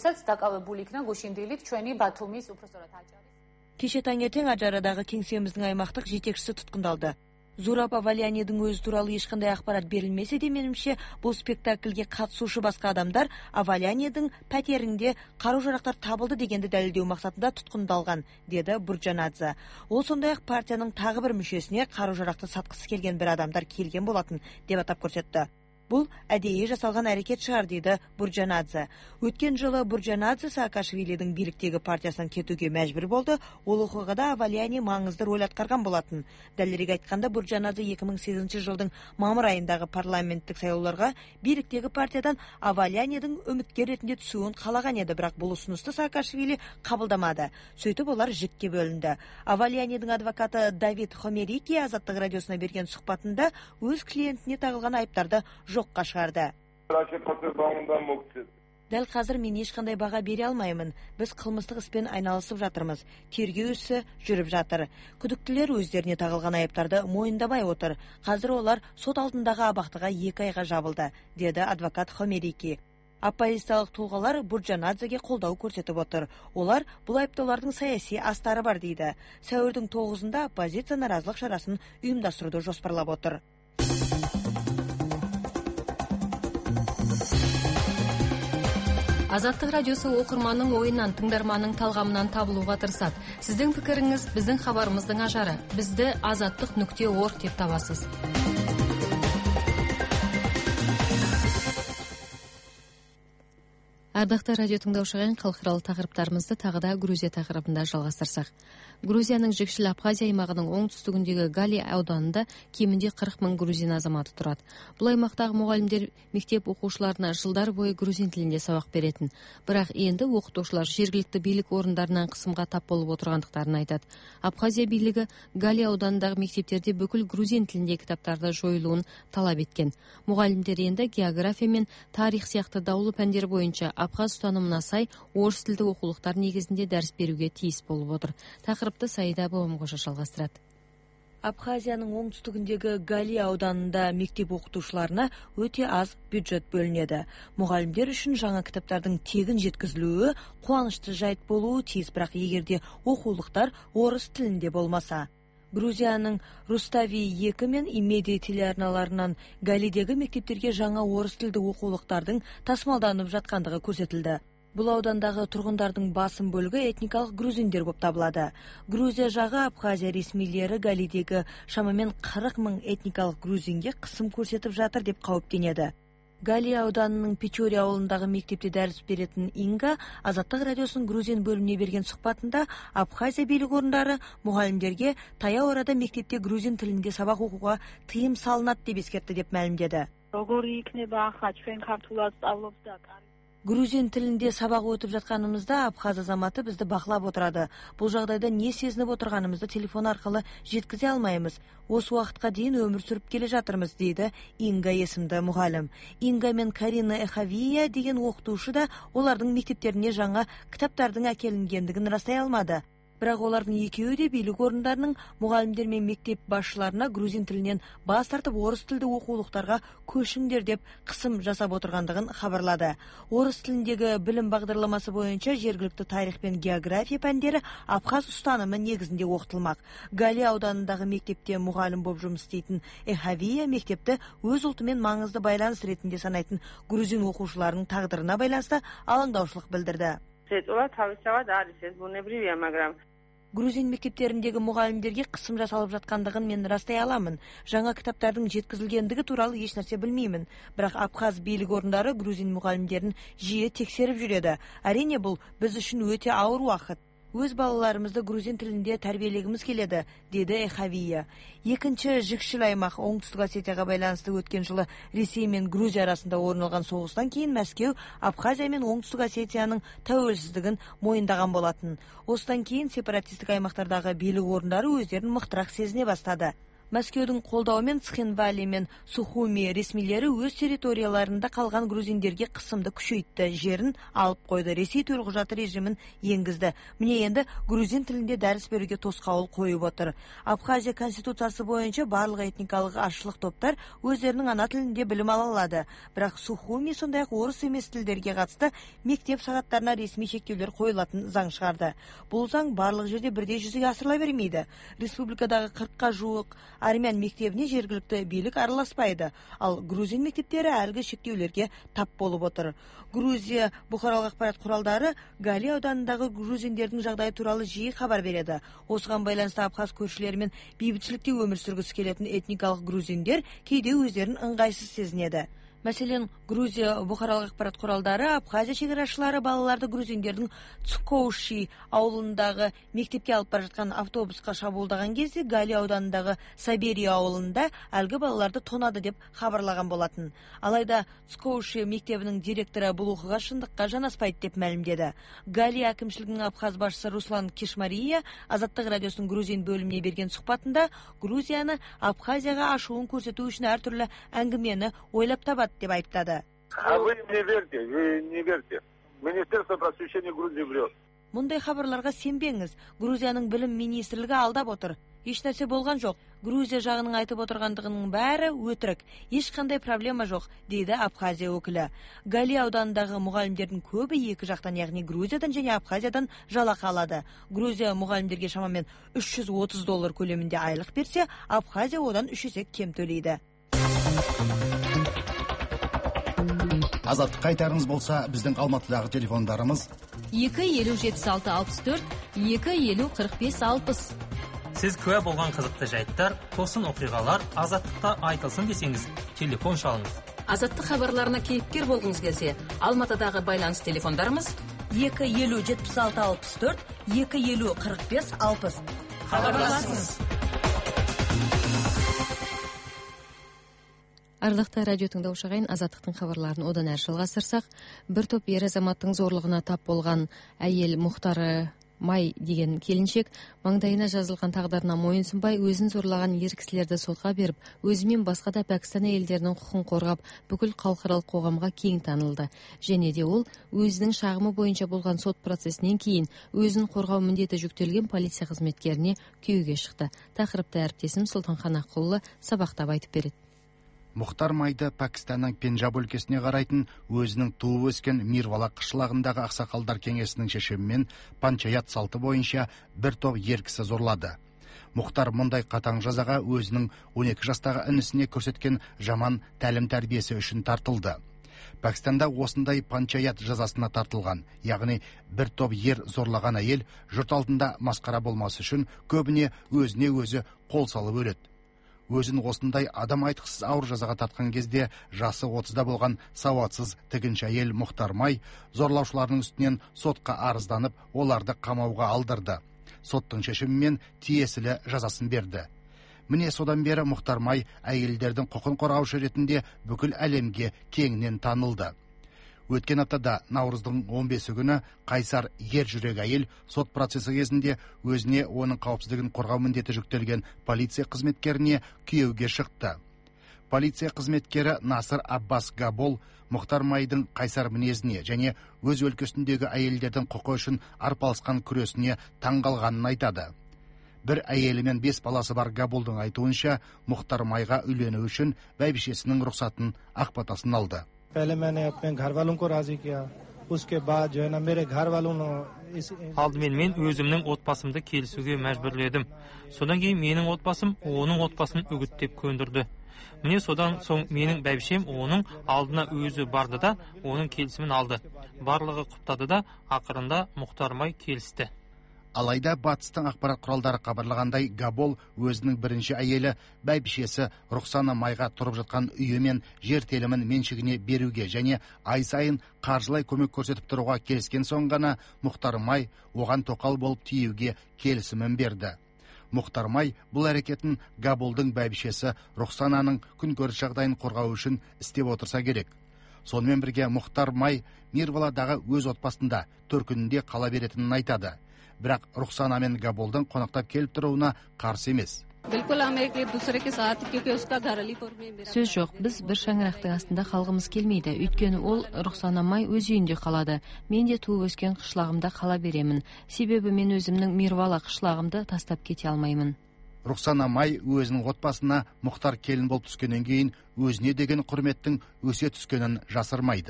Кеше таңертең Аджарадағы кеңсеміздің аймақтық жетекшісі тұтқындалды. Зураб Авалиянидың өзі туралы ешқандай ақпарат берілмесе де, менімше, бұл спектакльге қатысушы басқа адамдар Авалиянидың пәтерінде қару-жарақтар табылды дегенді дәлелдеу мақсатында тұтқындалған, деді Бурджанадзе. Ол сондай-ақ партияның тағы бір мүшесіне қару-жарақты сатқысы келген бір адамдар келген болатын деп атап көрсетті. Бұл әдейі жасалған әрекет шығар, дейді Бурджанадзе. Өткен жылы Бурджанадзе Саакашвилидің биліктегі партиясынан кетуге мәжбүр болды. Ол оқиғада Авалияни маңызды рөл атқарған болатын. Дәлірек айтқанда, Бурджанадзе екі мың сегізінші жылдың мамыр айындағы парламенттік сайлауларға биліктегі партиядан Авалиянидың үміткер ретінде түсуін қалаған еді, бірақ бұл ұсынысты Саакашвили қабылдамады. Сөйтіп олар жікке бөлінді. Авалиянидың адвокаты Давид Хомерики Азаттық радиосына берген сұхбатында өз клиентіне тағылған айыптарды жоққа шығарды. Дәл қазір мен ешқандай баға бере алмаймын. Біз қылмыстық іспен айналысып жатырмыз. Тергеу ісі жүріп жатыр. Күдіктілер өздеріне тағылған айыптарды мойындамай отыр. Қазір олар сот алдындағы абақтыға екі айға жабылды, деді адвокат Хомерики. Оппозициялық тұлғалар Бурджанадзеге қолдау көрсетіп отыр. Олар бұл айыптаулардың саяси астары бар, дейді. Сәуірдің тоғызында оппозиция наразылық шарасын ұйымдастыруды жоспарлап отыр. Азаттық радиосы оқырманның ойынан, тыңдарманның талғамынан табылуға тырысады. Сіздің пікіріңіз біздің хабарымыздың ажары. Бізді азаттық нүкте орг деп табасыз. Ардақты радио тыңдаушыған халықаралық тақырыптарымызды тағы да Грузия тақырыбында жалғастырсақ. Грузияның Жікшіл Абхазия аймағының оңтүстігіндегі Гали ауданында кемінде қырық мың грузин азаматы тұрады. Бұл аймақтағы мұғалімдер мектеп оқушыларына жылдар бойы грузин тілінде сабақ беретін. Бірақ енді оқытушылар жергілікті билік орындарынан қысымға тап болып отырғандықтарын айтады. Абхазия билігі Гали ауданындағы мектептерде бүкіл грузин тілінде кітаптарды жойылуын талап еткен. Мұғалімдер енді география мен тарих сияқты даулы пәндер бойынша абхаз ұстанымына сай орыс тілді оқулықтар негізінде дәріс беруге тиіс болып отыр. Тақырыпты Саида Бауымқожа жалғастырады. Абхазияның оңтүстігіндегі Гали ауданында мектеп оқытушыларына өте аз бюджет бөлінеді. Мұғалімдер үшін жаңа кітаптардың тегін жеткізілуі қуанышты жайт болуы тиіс, бірақ егерде оқулықтар орыс тілінде болмаса. Грузияның Рустави екі мен Имеди телеарналарынан Галидегі мектептерге жаңа орыс тілді оқулықтардың тасымалданып жатқандығы көрсетілді. Бұл аудандағы тұрғындардың басым бөлігі этникалық грузиндер болып табылады. Грузия жағы Абхазия ресмилері Галидегі шамамен қырық мың этникалық грузинге қысым көрсетіп жатыр деп қауіптенеді. Гали ауданының Печори ауылындағы мектепте дәріс беретін Инга Азаттық радиосының грузин бөліміне берген сұхбатында Абхазия билік орындары мұғалімдерге таяу арада мектепте грузин тілінде сабақ оқуға тыйым салынады деп ескертті деп мәлімдеді. Грузин тілінде сабақ өтіп жатқанымызда абхаз азаматы бізді бақылап отырады. Бұл жағдайда не сезініп отырғанымызды телефон арқылы жеткізе алмаймыз. Осы уақытқа дейін өмір сүріп келе жатырмыз, дейді Инга есімді мұғалім. Инга мен Карина Эхавия деген оқытушы да олардың мектептеріне жаңа кітаптардың әкелінгендігін растай алмады. Бірақ олардың екеуі де билік орындарының мұғалімдер мен мектеп басшыларына грузин тілінен бас тартып орыс тілді оқулықтарға көшіңдер деп қысым жасап отырғандығын хабарлады. Орыс тіліндегі білім бағдарламасы бойынша жергілікті тарих пен география пәндері абхаз ұстанымы негізінде оқытылмақ. Гали ауданындағы мектепте мұғалім болып жұмыс істейтін Эхавия мектепті өз ұлтымен маңызды байланыс ретінде санайтын грузин оқушыларының тағдырына байланысты алаңдаушылық білдірді. Грузин мектептеріндегі мұғалімдерге қысым жасалып жатқандығын мен растай аламын. Жаңа кітаптардың жеткізілгендігі туралы еш нәрсе білмеймін. Бірақ абхаз билік орындары грузин мұғалімдерін жиі тексеріп жүреді. Әрине бұл біз үшін өте ауыр уақыт. өз балаларымызды грузин тілінде тәрбиелегіміз келеді, деді Эхавия. Екінші жікшіл аймақ Оңтүстік Осетияға байланысты өткен жылы Ресей мен Грузия арасында орын алған соғыстан кейін Мәскеу Абхазия мен Оңтүстік Осетияның тәуелсіздігін мойындаған болатын. Осыдан кейін сепаратистік аймақтардағы билік орындары өздерін мықтырақ сезіне бастады. Мәскеудің қолдауымен Цхинвали мен Сухуми ресмилері өз территорияларында қалған грузиндерге қысымды күшейтті, жерін алып қойды, Ресей төлқұжаты режимін енгізді. Міне енді грузин тілінде дәріс беруге тосқауыл қойып отыр. Абхазия конституциясы бойынша барлық этникалық азшылық топтар өздерінің ана тілінде білім ала алады. Бірақ Сухуми сондай-ақ орыс емес тілдерге қатысты мектеп сағаттарына ресми шектеулер қойылатын заң шығарды. Бұл заң барлық жерде бірдей жүзеге асырыла бермейді. Республикадағы қырыққа жуық армян мектебіне жергілікті билік араласпайды, ал грузин мектептері әлгі шектеулерге тап болып отыр. Грузия бұқаралық ақпарат құралдары Гали ауданындағы грузиндердің жағдайы туралы жиі хабар береді. Осыған байланысты абхаз көршілерімен бейбітшілікте өмір сүргісі келетін этникалық грузиндер кейде өздерін ыңғайсыз сезінеді. Мәселен, Грузия бұқаралық ақпарат құралдары Абхазия шекарашылары балаларды грузиндердің Цкоуши ауылындағы мектепке алып бара жатқан автобусқа шабуылдаған кезде Гали ауданындағы Саберия ауылында әлгі балаларды тонады деп хабарлаған болатын. Алайда Цкоуши мектебінің директоры бұл оқиға шындыққа жанаспайды деп мәлімдеді. Гали әкімшілігінің абхаз басшысы Руслан Кишмария Азаттық радиосының грузин бөліміне берген сұхбатында Грузияны Абхазияға ашуын көрсету үшін әртүрлі әңгімені ойлап табады деп айыптады. А вы не верьте, вы не верьте. Министерство просвещения Грузии врет. Мұндай хабарларға сенбеңіз. Грузияның білім министрлігі алдап отыр. Еш нәрсе болған жоқ. Грузия жағының айтып отырғандығының бәрі өтірік. Ешқандай проблема жоқ, дейді Абхазия өкілі. Гали ауданындағы мұғалімдердің көбі екі жақтан, яғни Грузиядан және Абхазиядан жалақы алады. Грузия мұғалімдерге шамамен үш жүз отыз доллар көлемінде айлық берсе, Абхазия одан үш есе кем төлейді. Азаттық қайтарыңыз болса, біздің Алматыдағы телефондарымыз екі елу жетпіс алты алпыс төрт, екі елу қырық бес алпыс. Сіз куә болған қызықты жайттар, тосын оқиғалар Азаттықта айтылсын десеңіз, телефон шалыңыз. Азаттық хабарларына кейіпкер болғыңыз келсе, Алматыдағы байланыс телефондарымыз екі елу жетпіс алты алпыс төрт, екі елу қырық бес алпыс. Хабарласыңыз. Ардақты радио тыңдаушы ағайын, Азаттықтың хабарларын одан әрі жалғастырсақ, бір топ ер азаматтың зорлығына тап болған әйел Мұхтары Май деген келіншек маңдайына жазылған тағдырына мойынсұнбай, өзін зорлаған ер кісілерді сотқа беріп, өзімен басқа да Пәкістан әйелдерінің құқын қорғап, бүкіл халықаралық қоғамға кең танылды. Және де ол өзінің шағымы бойынша болған сот процесінен кейін өзін қорғау міндеті жүктелген полиция қызметкеріне күйеуге шықты. Тақырыпты әріптесім Сұлтанхан Аққұлы сабақтап айтып береді. Мұхтар Майды Пәкістанның Пенджаб өлкесіне қарайтын өзінің туып өскен Мирвала қышлағындағы ақсақалдар кеңесінің шешімімен панчаят салты бойынша бір топ ер кісі зорлады. Мұхтар мұндай қатаң жазаға өзінің он екі жастағы інісіне көрсеткен жаман тәлім тәрбиесі үшін тартылды. Пәкістанда осындай панчаят жазасына тартылған, яғни бір топ ер зорлаған әйел жұрт алдында масқара болмасы үшін көбіне өзіне өзі қол салып өледі. Өзін осындай адам айтқысыз ауыр жазаға тартқан кезде жасы отызда болған сауатсыз тігінші әйел Мұхтар Май зорлаушылардың үстінен сотқа арызданып, оларды қамауға алдырды. Соттың шешімімен тиесілі жазасын берді. Міне содан бері Мұхтар Май әйелдердің құқын қорғаушы ретінде бүкіл әлемге кеңінен танылды. Өткен аптада наурыздың он бесі күні қайсар ер жүрек әйел сот процесі кезінде өзіне оның қауіпсіздігін қорғау міндеті жүктелген полиция қызметкеріне күйеуге шықты. Полиция қызметкері Насыр Аббас Габол Мұхтар Майдың қайсар мінезіне және өз өлкесіндегі әйелдердің құқы үшін арпалысқан күресіне таңғалғанын айтады. Бір әйелі мен бес баласы бар Габолдың айтуынша, Мұхтар Майға үйлену үшін бәйбішесінің рұқсатын ақбатасын алды. पहले मैंने अपने घर वालों को राजी किया, उसके बाद जो है ना मेरे घर वालों ने इस Алдымен мен өзімнің отбасымды келісуге мәжбүрледім. Содан кейін менің отбасым оның отбасын үгіттеп көндірді. Міне содан соң менің бәйбішем оның алдына өзі барды да оның келісімін алды. Барлығы құптады да ақырында Мұхтар Май келісті. Алайда батыстың ақпарат құралдары хабарлағандай, Габол өзінің бірінші әйелі бәйбішесі Рухсана Майға тұрып жатқан үйі мен жер телімін меншігіне беруге және ай сайын қаржылай көмек көрсетіп тұруға келіскен соң ғана Мұхтар Май оған тоқал болып тиюге келісімін берді. Мұхтар Май бұл әрекетін Габолдың бәйбішесі Рухсананың күнкөріс жағдайын қорғау үшін істеп отырса керек. Сонымен бірге Мұхтар Май Мирваладағы өз отбасында төркінінде қала беретінін айтады. Бірақ Рухсана мен Габолдың қонақтап келіп тұруына қарсы емес. Сөз жоқ, біз бір шаңырақтың астында қалғымыз келмейді. Өйткені ол Рухсана Май өз үйінде қалады. Мен де туып өскен қышлағымда қала беремін. Себебі мен өзімнің Мирвала қышлағымды тастап кете алмаймын. Рухсана Май өзінің отбасына Мұхтар келін болып түскеннен кейін өзіне деген құрметтің өсе түскенін жасырмайды.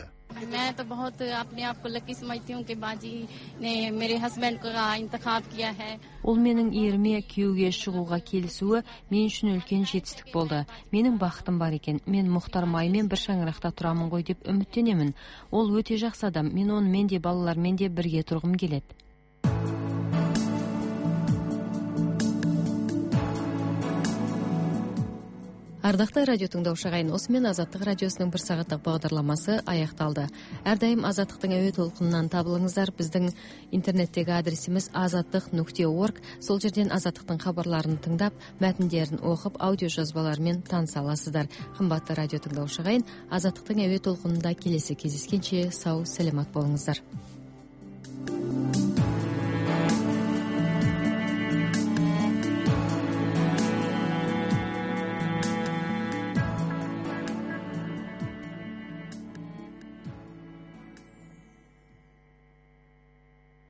Ол менің еріме күйеуге шығуға келісуі мен үшін үлкен жетістік болды. Менің бақытым бар екен. Мен Мұхтар Маймен бір шаңырақта тұрамын ғой деп үміттенемін. Ол өте жақсы адам. Мен онымен де балалармен де бірге тұрғым келеді. Ардақты радио тыңдаушы ағайын, осымен Азаттық радиосының бір сағаттық бағдарламасы аяқталды. Әрдайым Азаттықтың әуе толқынынан табылыңыздар. Біздің интернеттегі адресіміз азаттық нүкте орг. Сол жерден Азаттықтың хабарларын тыңдап, мәтіндерін оқып, аудио жазбаларымен таныса аласыздар. Қымбатты радио тыңдаушы ағайын, Азаттықтың әуе толқынында келесі кездескенше сау, сәлемат болыңыздар.